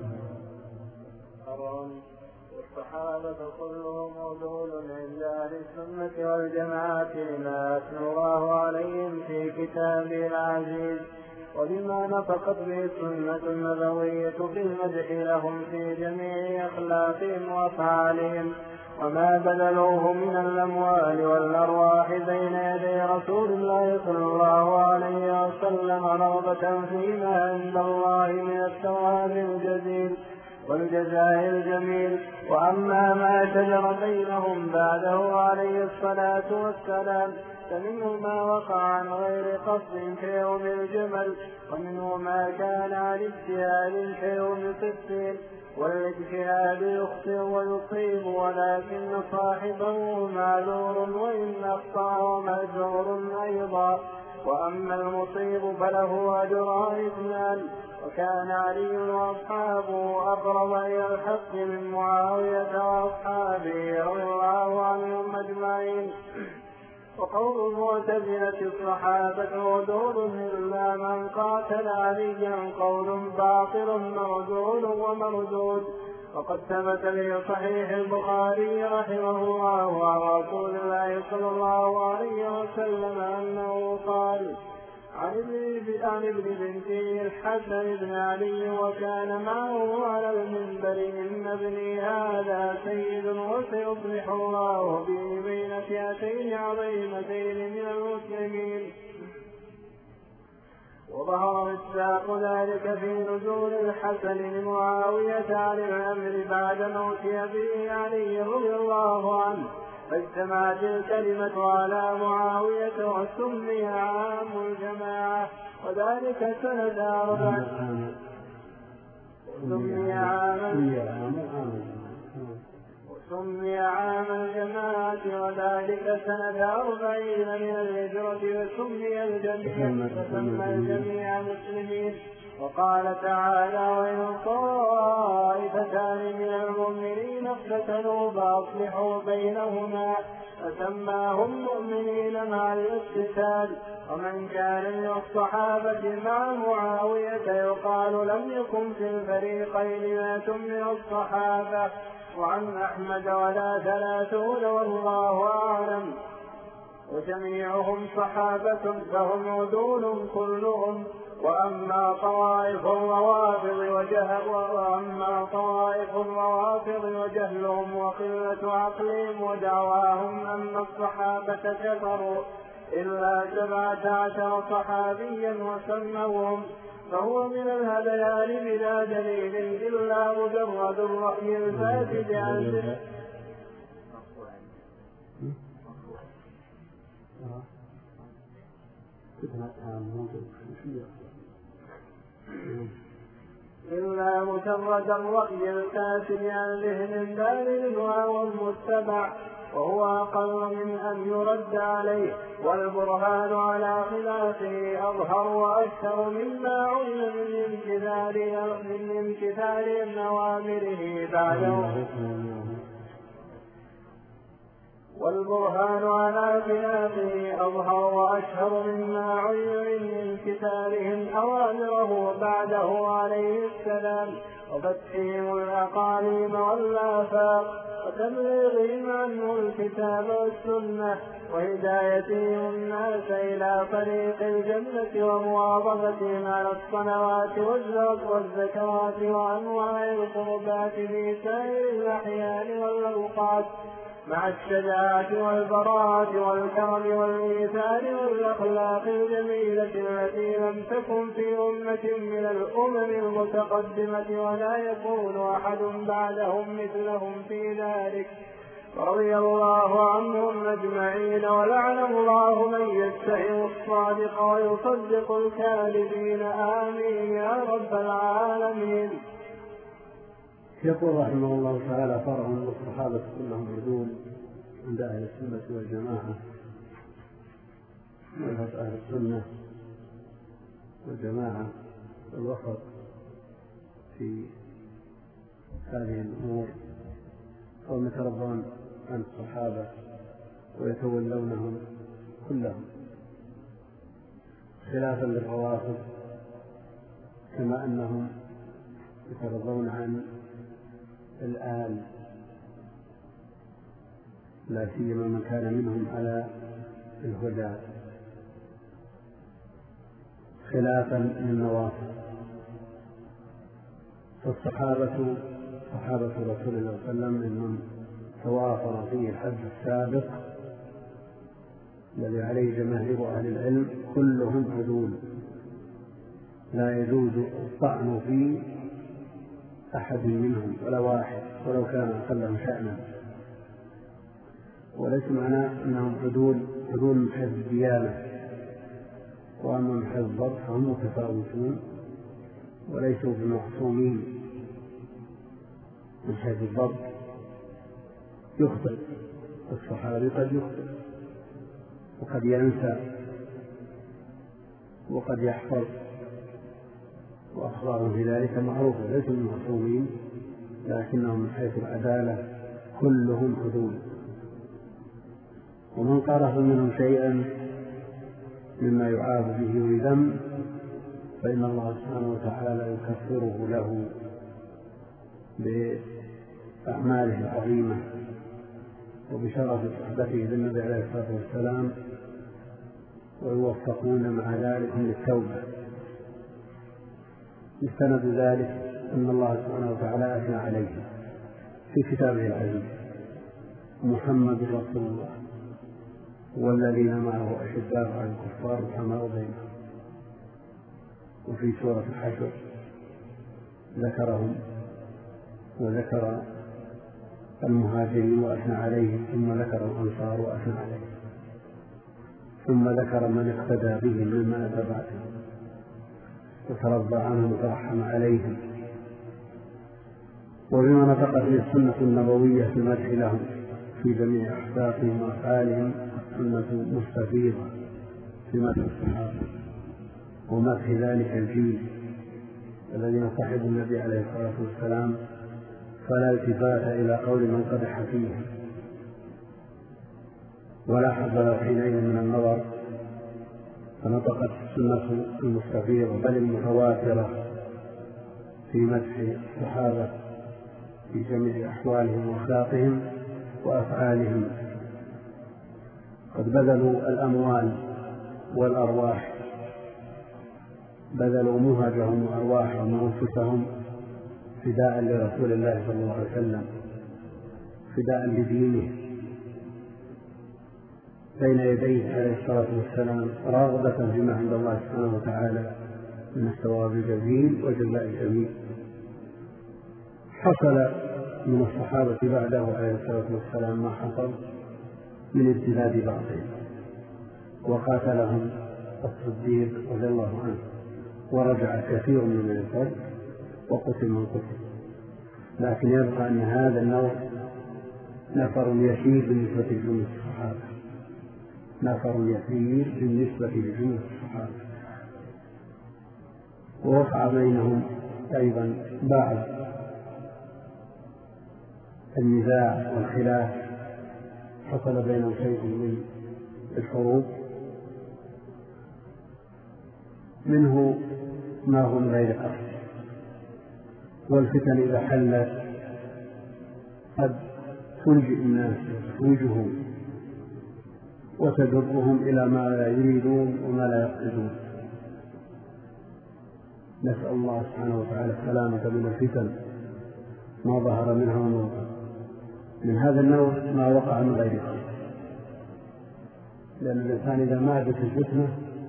والصحابة كلهم عدول عند أهل السنة والجماعة لما أثنى الله عليهم في كتابه العزيز، وبما نطقت به السنة النبوية في المدح لهم في جميع أخلاقهم وأفعالهم، وما بذلوه من الأموال والأرواح بين يدي رسول الله صلى الله عليه وسلم رغبة فيما عند الله من الثواب الجزيل والجزاء الجميل. وأما ما شجر بينهم بعده عليه الصلاة والسلام فمنه ما وقع عن غير قصد كيوم الجمل، ومنه ما كان عن اجتهاد كيوم صفين، والاجتهاد يخطئ ويصيب ولكن صاحبه معذور، وإن أخطأ مأجور أيضا. وأما المصيب فله أجران اثنان. وكان علي وأصحابه أقرب إلى الحق من معاوية وأصحابه رضي الله عنهم أجمعين. وقول المعتزلة الصحابة عدول إلا من قاتل عليا قول باطل مردود ومردود. وقد ثبت في صحيح البخاري رحمه الله عن رسول الله صلى الله عليه وسلم أنه قال عن ابن بنته الحسن بن علي وكان معه على المنبر إن ابني هذا سيد وسيصلح الله به بين فئتين عظيمتين من المسلمين. وظهر مصداق ذلك في نزول الحسن لمعاوية عن الأمر بعد موت أبيه علي رضي الله عنه، فاجتمعت الكلمة على معاوية وسمي عام الجماعة، وذلك سنة 4 سمي عام الجماعة، وذلك سنة 40 من الهجرة، وسمي الجميع مسلمين. وقال تعالى وإن طائفتان من المؤمنين اقتتلوا فأصلحوا بينهما، فسماهم مؤمنين مع الاقتتال. ومن كان من الصحابة مع معاوية يقال لم يكن في الفريقين مات من الصحابة. وعن أحمد ولا 30 والله أعلم. وجميعهم صحابة فهم عدول كلهم. وأما طوائف الروافض وجهلهم وقلة عقلهم ودعواهم أن الصحابة كفروا إلا 17 صحابيا وسموهم، فهو من الهذيان بلا دليل إلا مجرد الرأي الفاسد عن إلا مجرد الرأي الفاسد عن ذهن بالغ وهو المتبع، وهو أقل من أن يرد عليه. والبرهان على خلافه أظهر وأشهر مما علم من امتثال أوامره بعده. والبرهان على خلافه أظهر وأشهر مما علم من امتثالهم أوامره بعده عليه السلام، وفتحهم الأقاليم والآفاق، وتبليغهم عنه الكتاب والسنة، وهدايتهم الناس إلى طريق الجنة، ومواظبتهم على الصلوات والزكوات وأنواع القربات في سائر الأحيان والأوقات، مع الشجاعة والبراءة والكرم والإيثار والأخلاق الجميلة التي لم تكن في أمة من الأمم المتقدمة ولا يكون أحد بعدهم مثلهم في ذلك. رضي الله عنهم أجمعين، ولعن الله من يتهم الصادق ويصدق الكاذبين. آمين يا رب العالمين. يقول رحمه الله تعالى: فرع والصحابة كلهم عدول عند أهل السنة والجماعة. مذهب أهل السنة والجماعة الوسط في هذه الأمور، هم يترضون عن الصحابة ويتولونهم كلهم، خلافا للروافض، كما أنهم يترضون عن الآل، لا سيما من كان منهم على الهدى، خلافا للنوافل. فالصحابة صحابة رسول الله صلى الله عليه وسلم ممن توافر فيه الحد السابق الذي عليه جماهير أهل العلم، كلهم عدول، لا يجوز الطعن في أحد منهم ولا واحد ولو كان أقلهم شأنا. وليس معناه أنهم عدول من حيث الديانة، وأما من حيث الضبط فهم متفاوتون وليسوا بمعصومين. من حيث الضبط يخطئ الصحابي، قد يخطئ وقد ينسى وقد يحفظ، وأخبارهم في ذلك معروفة، ليسوا معصومين، لكنهم من حيث العدالة كلهم عدول. ومن قرف منهم شيئا مما يعاب به ويذم فإن الله سبحانه وتعالى يكفره له بأعماله العظيمة وبشرف صحبته للنبي عليه الصلاة والسلام، ويوفقون مع ذلك للتوبة. مستند ذلك أن الله سبحانه وتعالى أثنى عليه في كتابه العزيز: محمد رسول الله والذين معه أشداء على الكفار رحماء بينهم. وفي سورة الحشر ذكرهم وذكر المهاجرين وأثنى عليهم، ثم ذكر الأنصار وأثنى عليهم، ثم ذكر من اقتدى بهم مما تبعهم وترضى عنهم وترحم عليهم. وبما نطقت به السنة النبوية في المدح لهم في جميع أخلاقهم وأفعالهم السنة مستفيضة في مدح الصحابة ومدح ذلك الجيل الذين صحبوا النبي عليه الصلاة والسلام، فلا التفات إلى قول من قدح فيهم ولا حظ له حينئذ من النظر. فنطقت السنة المستفيضة بل المتواترة في مدح الصحابة في جميع أحوالهم وأخلاقهم وأفعالهم. قد بذلوا الأموال والأرواح، بذلوا مهجهم وأرواحهم وأنفسهم فداء لرسول الله صلى الله عليه وسلم، فداء لدينه بين يديه عليه الصلاة والسلام، راغبة فيما عند الله سبحانه وتعالى من الثواب الجزيل والجزاء الجميل. حصل من الصحابة بعده عليه الصلاة والسلام ما حصل من ارتداد بعضهم، وقاتلهم الصديق رضي الله عنه، ورجع كثير من الفرد وقتل من قتل. لكن يبقى أن هذا النوع نفر يسير بالنسبة لجميع الصحابة، نفر يسير بالنسبة لجميع الصحابة. ووقع بينهم أيضا بعض النزاع والخلاف، حصل بينهم شيء من الحروب، منه ما هو من غير قصد. والفتن إذا حلت قد تلجئ الناس وتحوجهم وتجرهم إلى ما لا يريدون وما لا يقصدون. نسأل الله سبحانه وتعالى السلامة من الفتن ما ظهر منها وما بطن. من هذا النوع ما وقع من غير قصد، لأن الإنسان إذا ماتت الفتنة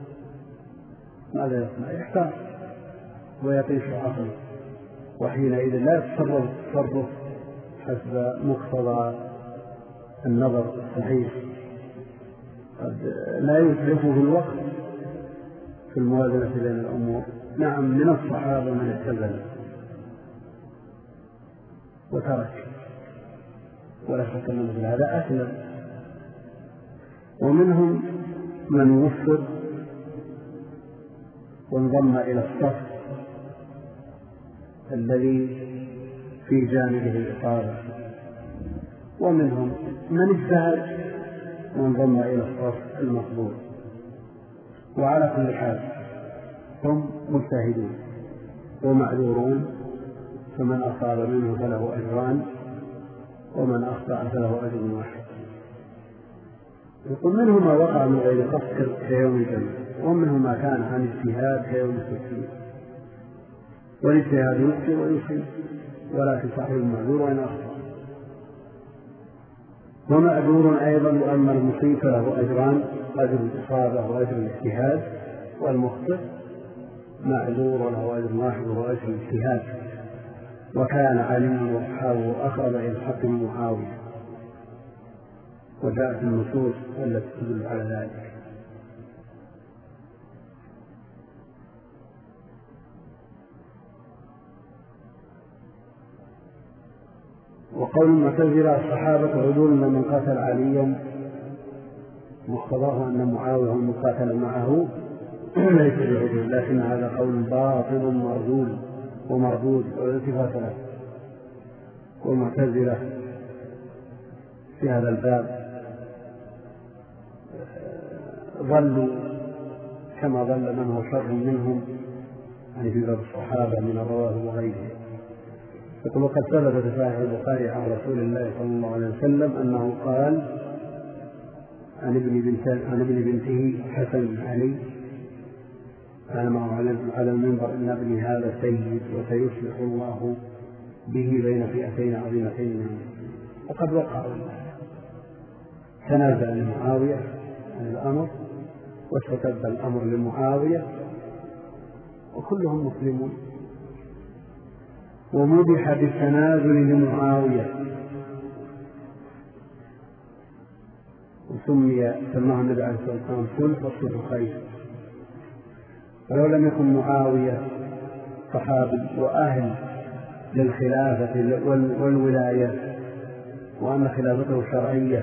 ماذا يصنع؟ يحتاج ويطيش عقله، وحينئذ لا يتصرف تصرف حسب مقتضى النظر الصحيح، قد لا يسعفه الوقت في الموازنة بين الأمور. نعم، من الصحابة من اعتزل وترك، ولا شك أن مثل هذا أسلم، ومنهم من وفق وانضم إلى الصف الذي في جانبه الإصابة، ومنهم من اجتهد وانضم إلى الصف المقبول. وعلى كل حال هم مجتهدون ومعذورون، فمن أصاب منه فله أجران ومن أخطأ فله أجر واحد. يقول منه ما وقع من غير قصد كيوم الجمع، ومنه ما كان عن اجتهاد كيوم التكفير. والاجتهاد يخطئ ويصيب، ولكن صاحب المعذور وإن أخطأ. ومعذور أيضا، وأما المصيب فله أجران: أجر الإصابة وأجر الاجتهاد، والمخطئ معذور وله أجر واحد وهو أجر الاجتهاد. وكان علي وأصحابه أقرب إلى الحق من معاوية، وجاءت النصوص التي تدل على ذلك. وقول المعتزلة الصحابة عدول من قاتل عليا، مقتضاه أن معاوية من قاتل معه ليس بعدول، لكن هذا قول باطل ومردود ولا التفات له. والمعتزلة في هذا الباب ظلوا كما ظل من هو شر منهم، يعني في باب الصحابة من الرواه وغيرهم. يقول: وقد ثبت في صحيح البخاري عن رسول الله صلى الله عليه وسلم أنه قال عن ابن بنته حسن علي كان معه على المنبر: إن ابني هذا سيد وسيصلح الله به بين فئتين عظيمتين. وقد وقع تنازع لمعاوية عن الأمر واستتب الأمر لمعاوية، وكلهم مسلمون. ومدح بالتنازل لمعاوية، سماه النبي عليه الصلاة والسلام صلح والصلح خير. ولو لم يكن معاوية صحابي وأهل للخلافة والولاية وأن خلافته شرعية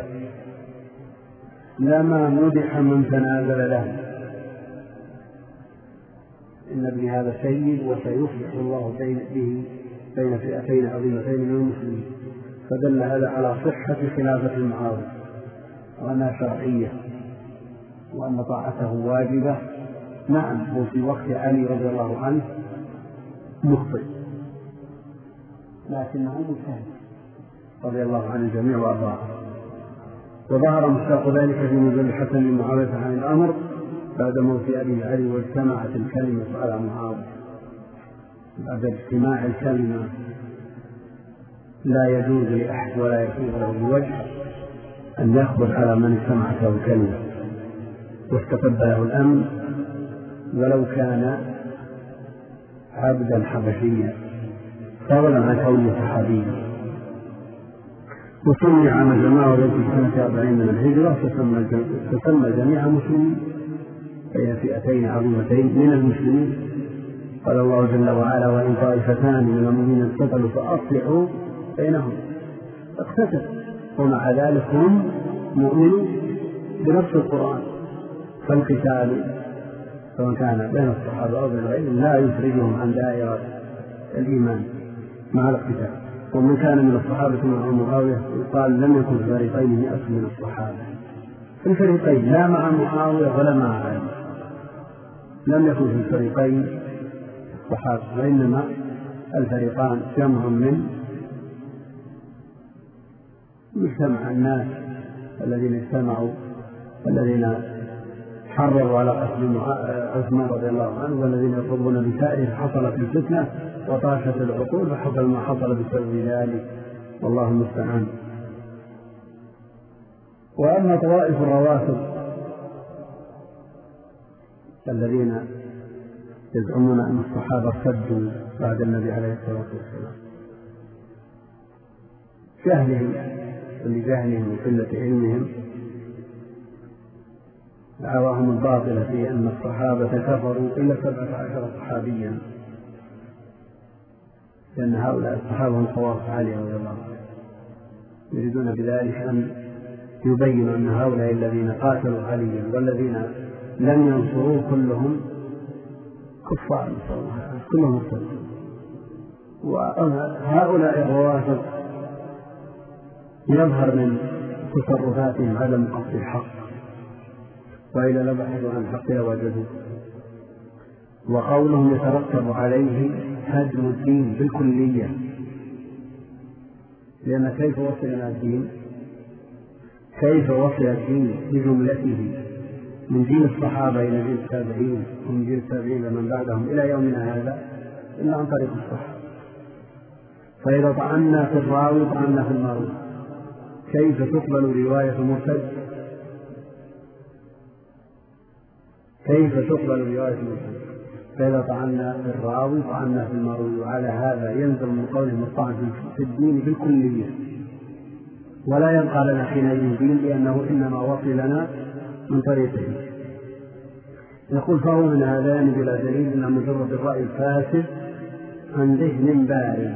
لما مدح من تنازل له. إن ابن هذا سيد وسيصلح الله به بين فئتين عظيمتين من المسلمين، فدل هذا على صحة خلافة معاوية وأنها شرعية وأن طاعته واجبة. نعم، هو في وقت علي رضي الله عنه مخطئ، لكنه مجتهد رضي الله عن الجميع وأرضاه. وظهر مصداق ذلك في نزول الحسن لمعاوية عن الأمر بعد موت أبي علي، واجتمعت الكلمة على معاوية. بعد اجتماع الكلمة لا يجوز لأحد ولا يسوغ له بوجه أن يخبر على من اجتمعت له الكلمة واستقب له الأمن ولو كان عبدا حبشيا، فضلا عن كونه صحابيا. وسمي عام جماعة ذات سنة 40 من الهجرة، فسمى جميع مسلمين بين فئتين عظيمتين من المسلمين. قال الله جل وعلا: وإن طائفتان من المؤمنين اقتتلوا فأصلحوا بينهم. اقتتل ومع ذلك هم مؤمنون بنفس القرآن. فالقتال سواء كان بين الصحابة أو غيرهم لا يخرجهم عن دائرة الإيمان مع القتال. ومن كان من الصحابة مع معاوية يقال لم يكن في فريقين 100 من الصحابة. في الفريقين لا مع معاوية ولا مع علي، لم يكن في الفريقين الصحابة، وإنما الفريقان جمع من مجتمع الناس الذين اجتمعوا الذين حرروا على قتل عثمان رضي الله عنه، والذين يطلبون بسائره حصلت الفتنة وطاشت العقول فحصل ما حصل بسبب ذلك، والله المستعان. وأما طوائف الروافض الذين يزعمون أن الصحابة ارتدوا بعد النبي عليه الصلاة والسلام، لجهلهم وقلة علمهم دعواهم الباطلة في أن الصحابة كفروا إلا 17 صحابيا، لأن هؤلاء الصحابة هم خواص علي رضي الله عنه. يريدون بذلك أن يبينوا أن هؤلاء الذين قاتلوا عليا والذين لم ينصروه كلهم كفار، كلهم مرتدون. وهؤلاء الروافض يظهر من تصرفاتهم عدم قصد الحق، وإذا لبحثوا عن الحق لوجدوه. وقولهم يترتب عليه هدم الدين بالكلية، لأن كيف وصلنا الدين؟ كيف وصل الدين بجملته من دين الصحابة إلى دين التابعين ومن دين التابعين من بعدهم إلى يومنا هذا إلا عن طريق الصحابة؟ فإذا طعنا في الراوي طعنا في المروي. كيف تقبل رواية مرتد؟ كيف تقبل رواية مرتد؟ فإذا طعنا في الراوي طعنا في المروي. وعلى هذا ينزل من قولهم الطعن في الدين بالكلية، ولا يبقى لنا حينئذ دين، لأنه إنما وصل لنا من طريقه. يقول: فهو من هذان بلا دليل إلا مجرد الرأي الفاسد عن ذهن بارد.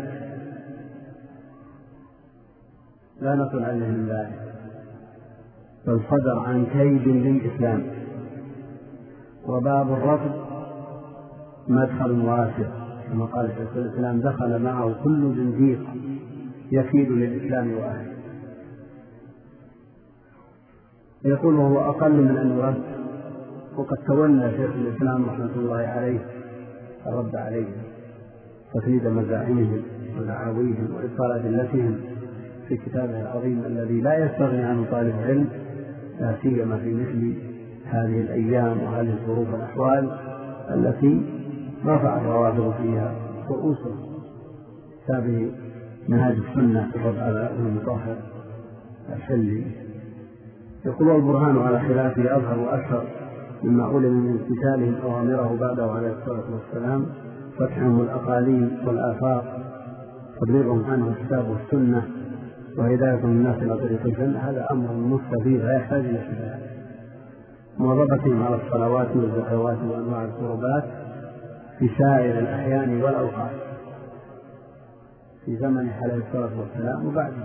لا نقل عن ذهن بارد، بل صدر عن كيد للإسلام. وباب الرفض مدخل واسع، كما قال شيخ الإسلام: دخل معه كل زنديق يكيد للإسلام وأهله. يقول وهو أقل من أن يرد، وقد تولى شيخ الإسلام رحمة الله عليه الرد عليهم، تفريد مزاعمهم ودعاويهم وإبطال أدلتهم في كتابه العظيم الذي لا يستغني عنه طالب علم، لا سيما في مثل هذه الأيام وهذه الظروف والأحوال التي رفع الروافض فيها رؤوسهم. كتابه منهاج السنة في الرد على ابن المطهر الحلي. يقول: والبرهان على خلافه أظهر وأشهر مما علم من امتثالهم أوامره بعده عليه الصلاة والسلام، فتحهم الأقاليم والآفاق، تبليغهم عنه الكتاب والسنة، وهداية الناس إلى طريق الجنة. هذا أمر مستفيض لا يحتاج إلى شبهات. مواظبتهم على الصلوات والزكوات وأنواع القربات في سائر الأحيان والأوقات في زمنه عليه الصلاة والسلام وبعده،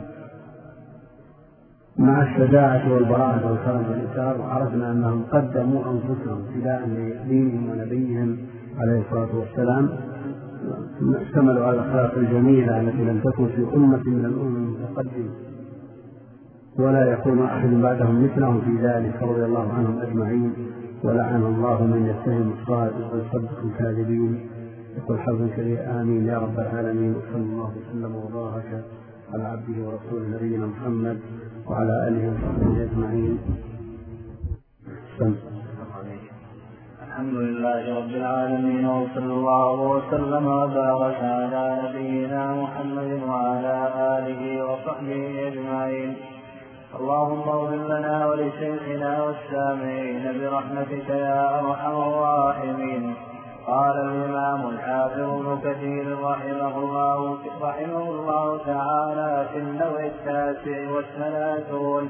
مع الشجاعة والبراءة والكرم والإيثار. وعرفنا أنهم قدموا أنفسهم فداء لدينهم ونبيهم عليه الصلاة والسلام، ثم اشتملوا على الأخلاق الجميلة التي لم تكن في أمة من الأمم المتقدمة، ولا يكون أحد بعدهم مثلهم في ذلك، رضي الله عنهم أجمعين، ولعن الله من يتهم الصادق ويصدق الكاذبين. يقول حظ كبير: آمين يا رب العالمين. وصلى الله وسلم وبارك على عبده ورسوله نبينا محمد وعلى آله وصحبه أجمعين. الحمد لله رب العالمين، وصلى الله وسلم وبارك على نبينا محمد وعلى آله وصحبه أجمعين. اللهم اغفر لنا ولشيخنا والسامعين برحمتك يا أرحم الراحمين. قال الإمام الحافظ ابن كثير رحمه الله تعالى: في النوع التاسع والثلاثون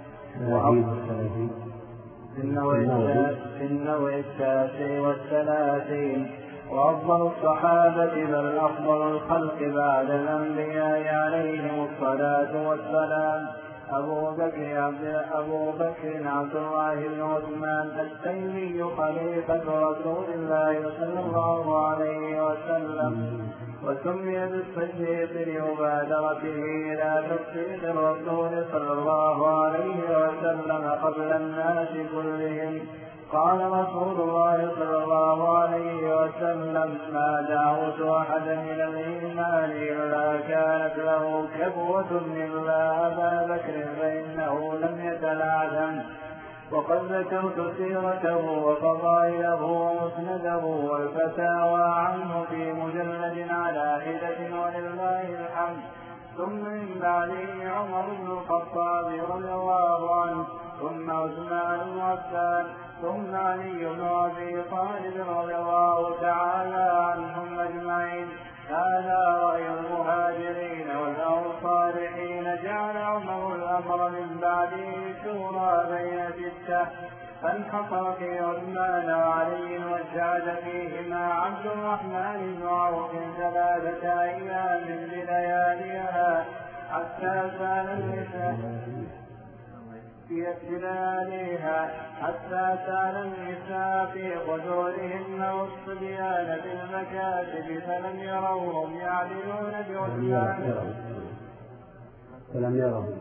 وأفضل الصحابة بل أفضل الخلق بعد الأنبياء عليهم الصلاة والسلام أبو بكر عبد الله بن عثمان التيمي خليفة رسول الله صلى الله عليه وسلم، وسمي بالصديق لمبادرته إلى تصديق الرسول صلى الله عليه وسلم قبل الناس كلهم. قال رسول الله صلى الله عليه وسلم: ما دعوت أحدا إلى الإيمان إلا كانت له كبوة إلا أبا بكر فإنه لم يتلعثم. وقد ذكرت سيرته وفضائله ومسنده والفتاوى عنه في مجلد على حدة ولله الحمد. ثم من بعده عمر بن الخطاب رضي الله عنه، ثم عثمان بن عفان، ثم علي بن أبي طالب رضي الله تعالى عنهم أجمعين. هذا رأي المهاجرين والأنصار حين جعل عمر الأمر من بعده شورى بين ستة، فانحصر في عثمان وعلي وجعل فيهما عبد الرحمن بن عوف 3 أيام بلياليها حتى سال النساء في قدورهن والصبيان في المكاتب، فلم يروهم يعدلون بعثمان فلم يرهم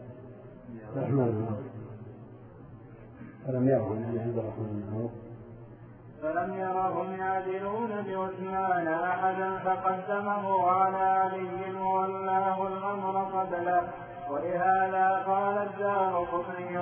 يعدلون بعثمان أحدا فقدمه على علي وولاه الأمر قبله. ولهذا قال الدارقطني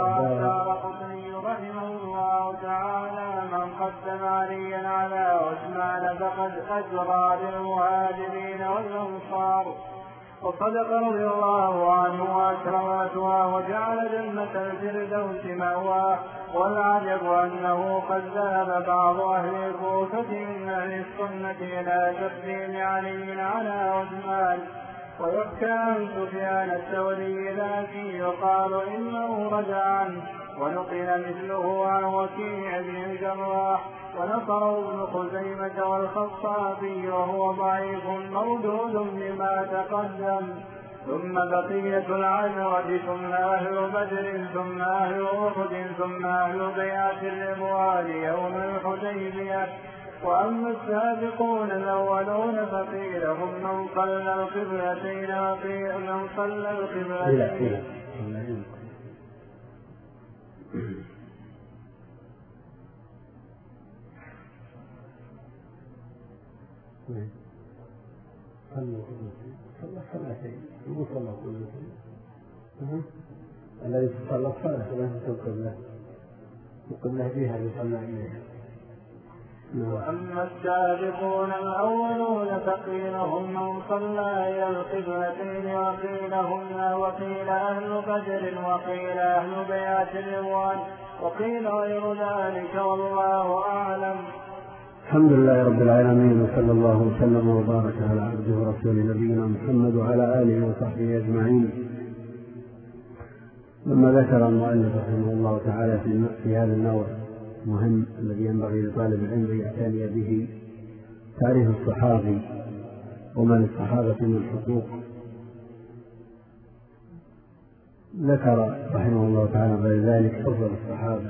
رحمه الله تعالى: من قدم عليا على عثمان فقد أجرى بالمهاجرين والأنصار. وصدق رضي الله عنه وأكرم مثواه وجعل جنة الفردوس مأواه. والعجب أنه قد ذهب بعض أهل الكوفة من أهل السنة إلى تقديم علي على عثمان. ويحكى عن سفيان الثوري ذاكي يقال إنه رجع عنه، ونقل مثله عن وكيع بن الجراح، ونصره ابن خزيمة والخطابي وهو ضعيف مردود بما تقدم. ثم بقية العشرة ثم أهل بدر ثم أهل أحد ثم أهل بيعة الرضوان يوم الحديبية. وأما السابقون الأولون فقيل هم من صلى القبلتين وقيل من صلى القبلتين. الذي صلى الصلاة ثلاثة القبلة وقبلة فيها يصلى إليها. وأما السابقون الأولون فقيل هم من صلى إلى القبلتين وقيل أهل بدر وقيل أهل بيعة الرضوان وقيل غير ذلك والله أعلم. الحمد لله رب العالمين وصلى الله وسلم وبارك على عبده ورسوله نبينا محمد وعلى آله وصحبه أجمعين. لما ذكر المؤلف رحمه الله تعالى في هذا النوع مهم الذي ينبغي لطالب العلم أن يعتني به تعريف الصحابي وما للصحابة من حقوق، ذكر رحمه الله تعالى بعد ذلك أفضل الصحابة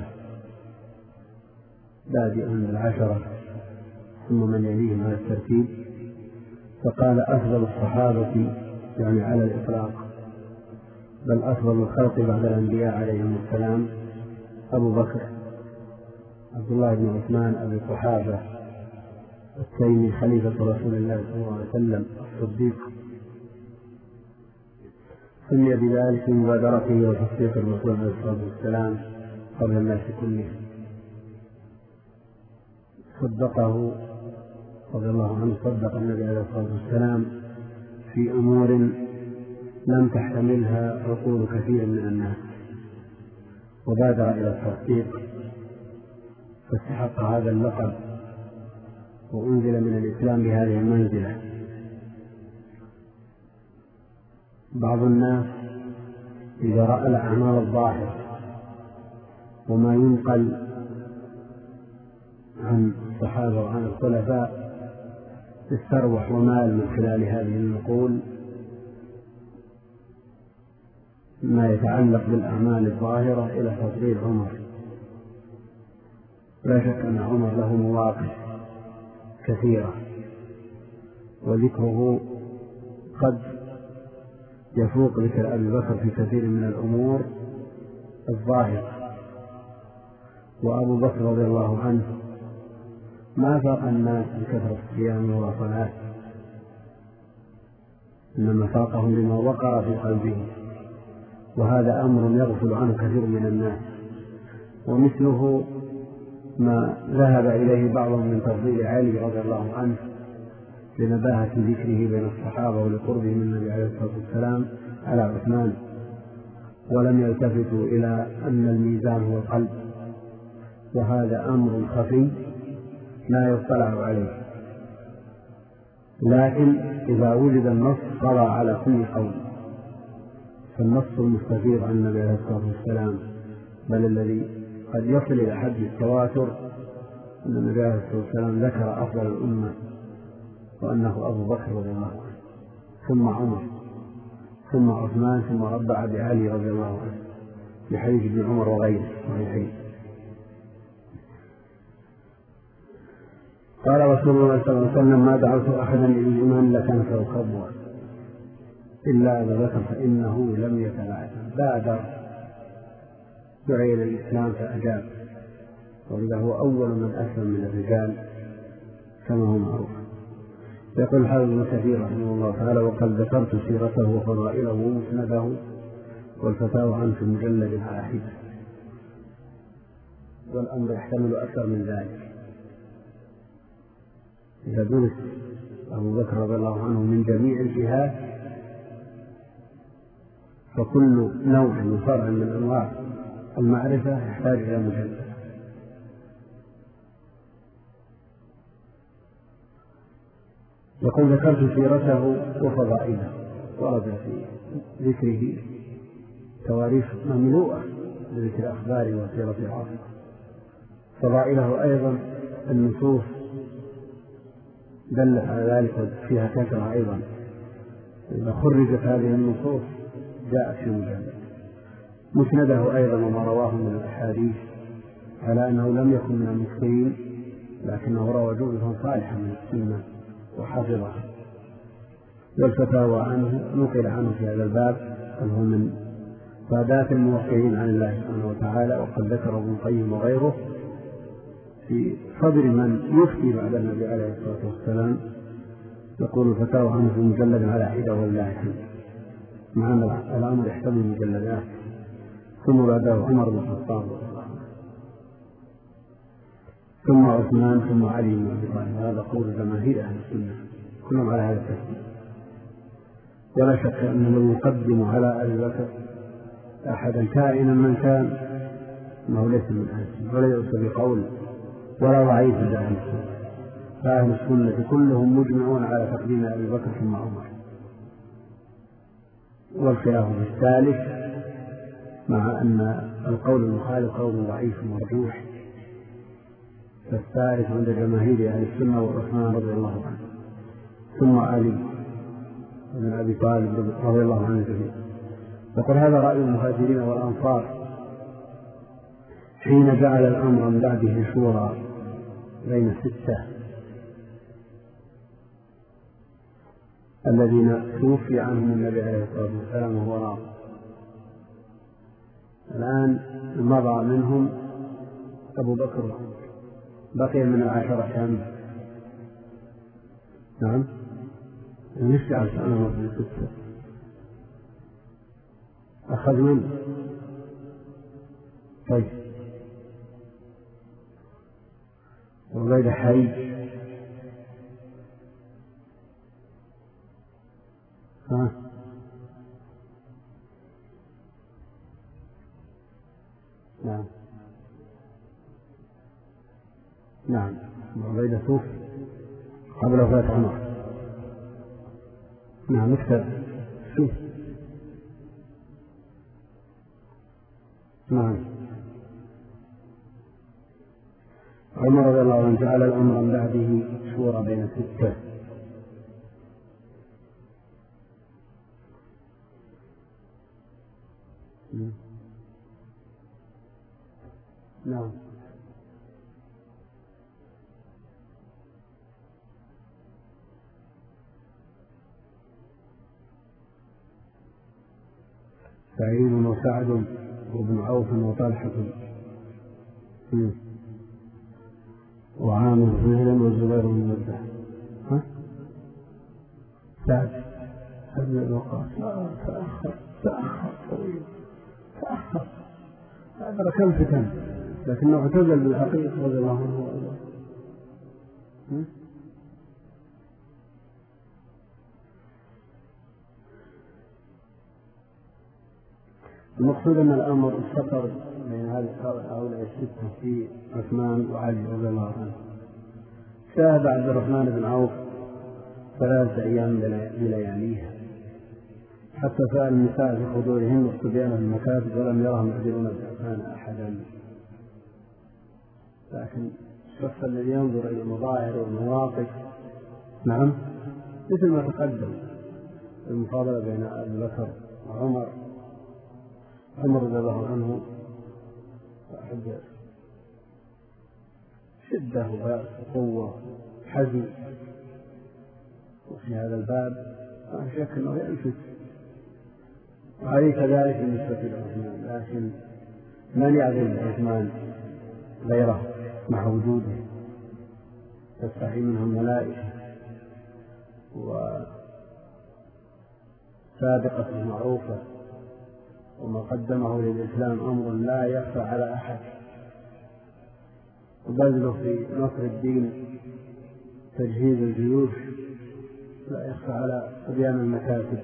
بادئا بالعشرة ثم من يليهم على الترتيب، فقال أفضل الصحابة يعني على الإطلاق بل أفضل الخلق بعد الأنبياء عليهم السلام أبو بكر عبد الله بن عثمان أبي قحافة التيمي خليفة رسول الله صلى الله عليه وسلم الصديق، سمي بذلك مبادرته وتصديق الرسول عليه الصلاة والسلام قبل الناس كلهم، صدقه رضي الله عنه، صدق النبي عليه الصلاة والسلام في أمور لم تحتملها عقول كثير من الناس، وبادر إلى التصديق فاستحق هذا اللقب وأنزل من الإسلام بهذه المنزلة. بعض الناس إذا رأى الأعمال الظاهرة وما ينقل عن الصحابة وعن الخلفاء استروح ومال من خلال هذه النقول ما يتعلق بالأعمال الظاهرة إلى تفضيل عمر. لا شك أن عمر له مواقف كثيرة وذكره قد يفوق ذكر أبي بكر في كثير من الأمور الظاهرة، وأبو بكر رضي الله عنه ما فاق الناس بكثرة الصيام والصلاة، إنما فاقهم بما وقر في قلبه، وهذا أمر يغفل عنه كثير من الناس. ومثله ما ذهب إليه بعضهم من تفضيل علي رضي الله عنه لنباهة ذكره بين الصحابة ولقربه من النبي عليه الصلاة والسلام على عثمان، ولم يلتفتوا إلى أن الميزان هو القلب، وهذا أمر خفي لا يطلع عليه، لكن إذا وجد النص قضى على كل قول، فالنص المستفيض عن النبي عليه الصلاة والسلام بل الذي قد يصل إلى حد التواتر أن النبي عليه الصلاة والسلام ذكر أفضل الأمة وأنه أبو بكر رضي الله عنه ثم عمر ثم عثمان ثم ربع بعلي رضي الله عنه بحديث ابن عمر وغيره صحيحين. قال رسول الله صلى الله عليه وسلم ما دعوت أحدا إلى الإيمان لكان فوقبوه إلا أبا بكر فإنه لم يتبعث، بادر دعي إلى الإسلام فأجاب، ولذا هو أول من أسلم من الرجال كما هو معروف. يقول الحافظ ابن كثير رحمه الله تعالى وقد ذكرت سيرته وفضائله ومسنده والفتاوى عنه في المجلد الواحد، والأمر يحتمل أكثر من ذلك. إذا درس أبو بكر رضي الله عنه من جميع الجهات فكل نوع من فرع من أنواع المعرفة يحتاج إلى مجلد. يقول ذكرت سيرته وفضائله، ورد في ذكره تواريخ مملوءة بذكر أخباره وسيرة العصر. فضائله أيضا النصوص دلت على ذلك فيها كثرة أيضا، إذا خرجت هذه النصوص جاءت في مجلد. مسنده أيضا وما رواه من الأحاديث على أنه لم يكن من المكثرين، لكنه روى جزءا صالحا من السنة وحفظها. والفتاوى عنه نقل عنه في هذا الباب أنه من سادات الموقعين عن الله سبحانه وتعالى، وقد ذكر ابن القيم وغيره في فضل من يفتي بعد النبي عليه الصلاة والسلام. يقول الفتاوى عنه في مجلد على حدة ولله الحمد، مع أن الأمر يحتمل مجلدات. ثم بعده عمر بن الخطاب ثم عثمان ثم علي بن أبي طالب. هذا قول جماهير أهل السنة كلهم على هذا الترتيب. ولا شك أن من يقدم على أبي بكر أحدا كائنا من كان أنه ليس من أهل السنة، ولا يؤتى بقول ولا ضعيف عند أهل السنة. فأهل السنة كلهم مجمعون على تقديم أبي بكر ثم عمر، والخلاف في الثالث، مع أن القول المخالف قول ضعيف مرجوح. فالثالث عند جماهير أهل السنة وعثمان رضي الله عنه، ثم علي بن أبي طالب رضي الله عنه جميعا. وقال هذا رأي المهاجرين والأنصار حين جعل الأمر من بعده شورى بين الستة الذين توفي عنهم النبي عليه الصلاة والسلام وهو راض. الآن مضى منهم أبو بكر وعمر، بقي من العشرة كم؟ نعم، نفسي على سنة من الستة أخذ منه. طيب، وغير حي نعم نعم، وغير توفي قبل وفاة عمر. نعم، اكتب شوف. نعم، عمر رضي الله عنه جعل الأمر من بعده شورى بين الستة. نعم، سعيد وسعد وابن عوف وطلحة وعامر فهلا والزبير بن مرداح. سعد بن الوقاص تأخر طويل، هذا كم فتن، لكنه اعتزل بالحقيقة رضي الله عنه وارضاه. المقصود أن الأمر استقر بين هؤلاء الستة في عثمان وعلي رضي الله عنه. شاهد عبد الرحمن بن عوف 3 أيام بلياليها، حتى سأل النساء في حضورهن واستبيان المكاتب ولم يرهم يعجلون بعثمان أحدا. لكن الشخص الذي ينظر إلى المظاهر والمواقف، نعم، مثل ما تقدم المفاضلة بين أبي بكر وعمر. عمر رضي الله عنه أحد شدة وقوة حزم، وفي هذا الباب لا شك أنه يلفت، وعليه كذلك بالنسبة لعثمان. لكن من يعذب عثمان غيره مع وجوده؟ تستحي منه الملائكة، وسابقة معروفة، وما قدمه للإسلام أمر لا يخفى على أحد، وبذله في نصر الدين تجهيز الجيوش لا يخفى على صبيان المكاتب.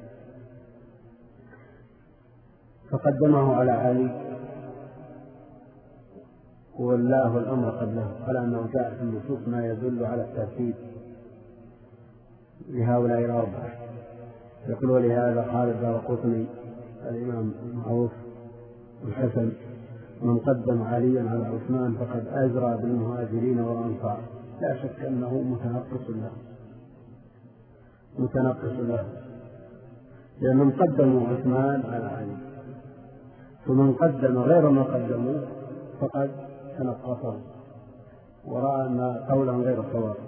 فقدمه على علي والله الأمر قبله، على أنه جاء في النصوص ما يدل على الترتيب لهؤلاء الأربعة. يقول ولهذا قال الدارقطني الإمام معروف الحسن: من قدم عليا على عثمان فقد أجرى بالمهاجرين والأنصار. لا شك أنه متنقص له لأنهم قدموا عثمان على علي، فمن قدم غير ما قدموا فقد تنقصهم ورأى أن قولهم غير صواب،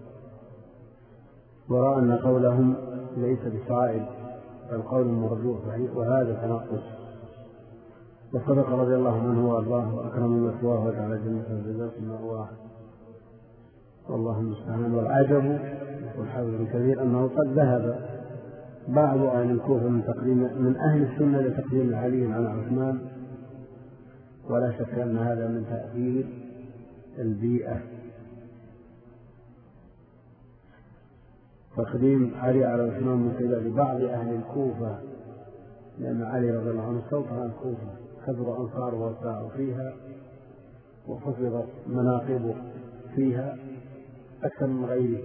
ورأى أن قولهم ليس بصائب بل قول مرجوح، وهذا تنقص. وصدق رضي الله عنه وأرضاه وأكرم مثواه وجعل جنة الفردوس مأواه، والله المستعان. والعجب يقول حافظ الكبير أنه قد ذهب بعض أهل الكوفة من أهل السنة لتقديم علي على عثمان، ولا شك أن هذا من تأثير البيئة. تقديم علي على عثمان من قبل بعض أهل الكوفة، لأن علي رضي الله عنه سيطر الكوفة، كثر أنصاره واتباعه فيها، وحفظت مناقبه فيها أكثر من غيره،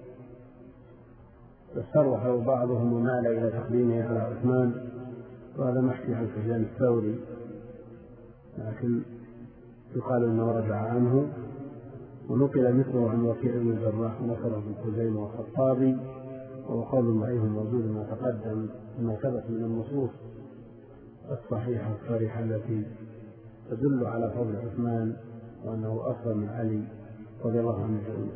فاستروح بعضهم ومال إلى تقديمه على عثمان، وهذا محكي عن سفيان الثوري، لكن يقال أنه رجع عنه. ونقل مثله عن وكيع بن الجراح ونصر بن خزيمة والخطابي، وهو قول ضعيف موجود ما تقدم ما ثبت من النصوص الصحيحة الصريحة التي تدل على فضل عثمان وأنه أفضل من علي رضي الله عنه جميعا.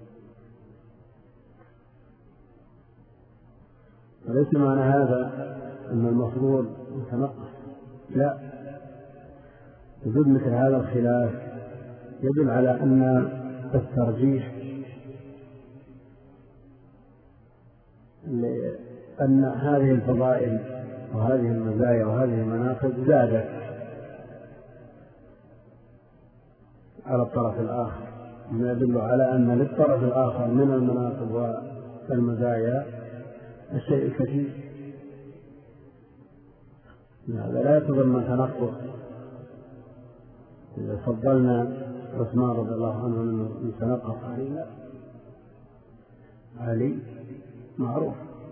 وليس معنى هذا أن المفروض متنقص، لا، وجود مثل هذا الخلاف يدل على أن الترجيح، أن هذه الفضائل وهذه المزايا وهذه المناقب زادت على الطرف الآخر، ما يدل على أن للطرف الآخر من المناقب والمزايا الشيء الكثير. هذا لا يتضمن تنقص. إذا فضلنا عثمان رضي الله عنه من تنقص علي، لا، علي معروف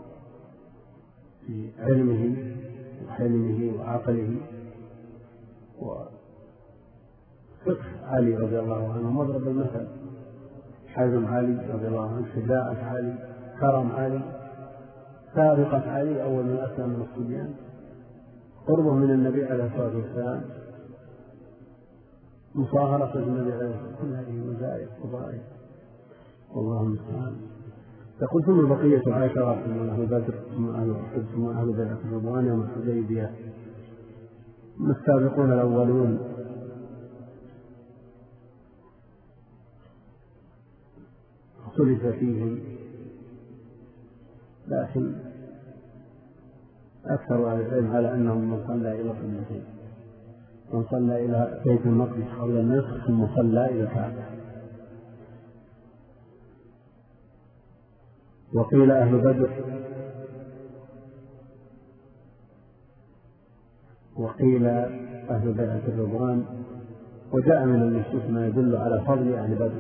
في علمه وحلمه وعقله، وفقه علي رضي الله عنه مضرب المثل، حزم علي رضي الله عنه، شجاعة علي، كرم علي، سابقة علي أول من أسلم من الصبيان، قربه من النبي عليه الصلاة والسلام، مصاهرة النبي عليه الصلاة والسلام، كل هذه مزايا وفضائل، والله المستعان. يقول ثم بقية عشرة من أهل بدر ثم أهل أحد ثم أهل بيعة الرضوان يوم الحديبية السابقون الأولون. اختلف فيهم، لكن أكثر أهل العلم على أنهم من صلى إلى قبلتين، من صلى إلى بيت المقدس قبل النصف ثم صلى إلى الكعبة. وقيل أهل بدر، وقيل أهل بيعة الرضوان، وجاء من النصوص ما يدل على فضل أهل بدر،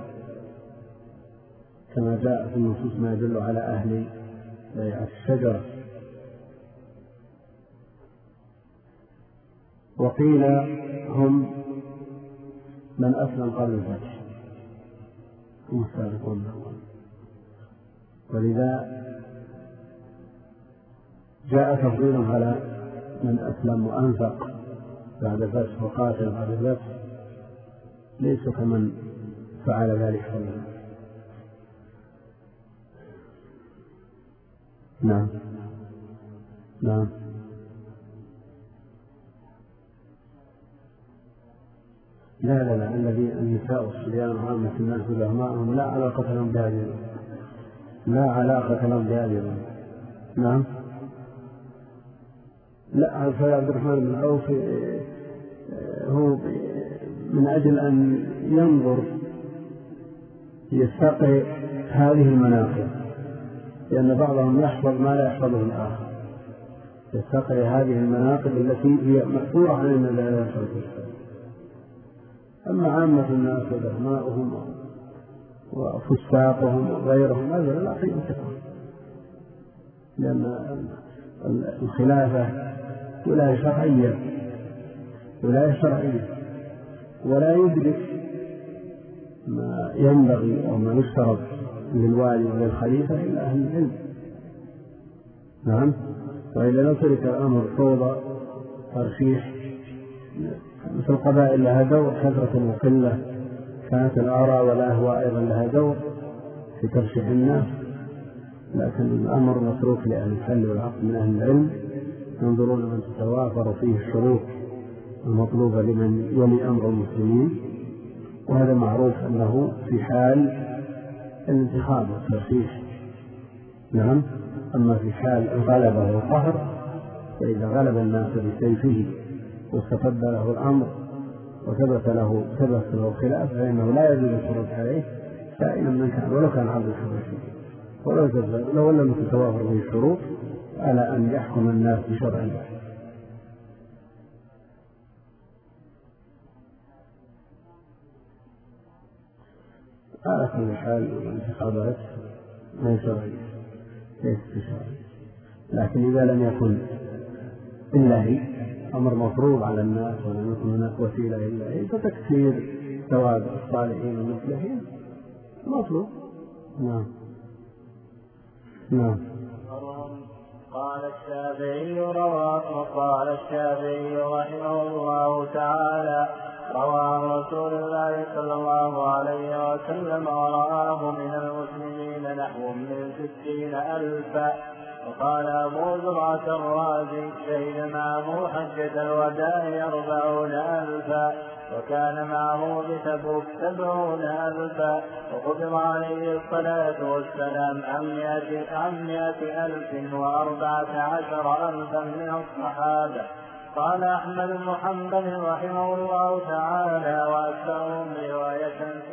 كما جاء في النصوص ما يدل على أهل بيعة الشجرة. وقيل هم من أسلم قبل الفتح، هم السابقون الأول، ولذا جاء تفضيل على من أسلم وأنفق بعد الفتح وقاتل بعد الفتح، ليس كمن فعل ذلك قبل. نعم نعم. لا الذي النساء والصبيان عامة الناس ولهمائهم لا علاقة لهم بهذه، لا علاقة لهم بهذه. نعم. لا، فعبد الرحمن بن عوف هو من أجل أن ينظر يستقي هذه المناقب، لأن بعضهم يحفظ ما لا يحفظه الآخر، يستقي هذه المناقب التي هي مأثورة عن النبي عليه الصلاة والسلام. أما عامة الناس ودهماؤهم وفساقهم وغيرهم هذا لا قيمة لهم، لأن الخلافة ولاية شرعية ولا يدرك ما ينبغي أو ما يشترط للوالي وللخليفة إلا أهل العلم. نعم، وإذا لم ترك الأمر فوضى ترشيح مثل القبائل لها دور، كثرة وقلة كانت الآراء والأهواء أيضا لها دور في ترشيح الناس، لكن الأمر متروك لأهل الحل والعقد من أهل العلم، ينظرون من تتوافر فيه الشروط المطلوبة لمن يلي أمر المسلمين، وهذا معروف أنه في حال الانتخاب والترشيح. نعم. أما في حال الغلبة والقهر فإذا غلب الناس بسيفه واستفد له الأمر وثبت له خلاف فإنه لا يجوز الخروج عليه سائلا من كان ولو كان عبد الحبشي، ولو لم تتوافر به الشروط على أن يحكم الناس بشرع الله. على كل حال الانتخابات ما شرعية ليست شرعية، لكن إذا لم يكن إلا هي أمر مفروض على الناس ولم يكن هناك وسيلة إلا هي فتكثير ثواب الصالحين المصلحين مطلوب. نعم. نعم. قال الشافعي رحمه الله تعالى: روى رسول الله صلى الله عليه وسلم ورآه من المسلمين نحو من 60,000. وقال أبو زرعة الرازي: شهد معه حجة الوداع 40,000، وكان معه بتبوك 70,000، وقدم عليه الصلاة والسلام عن 114,000 من الصحابة. قال أحمد بن حنبل رحمه الله تعالى: وأكثرهم رواية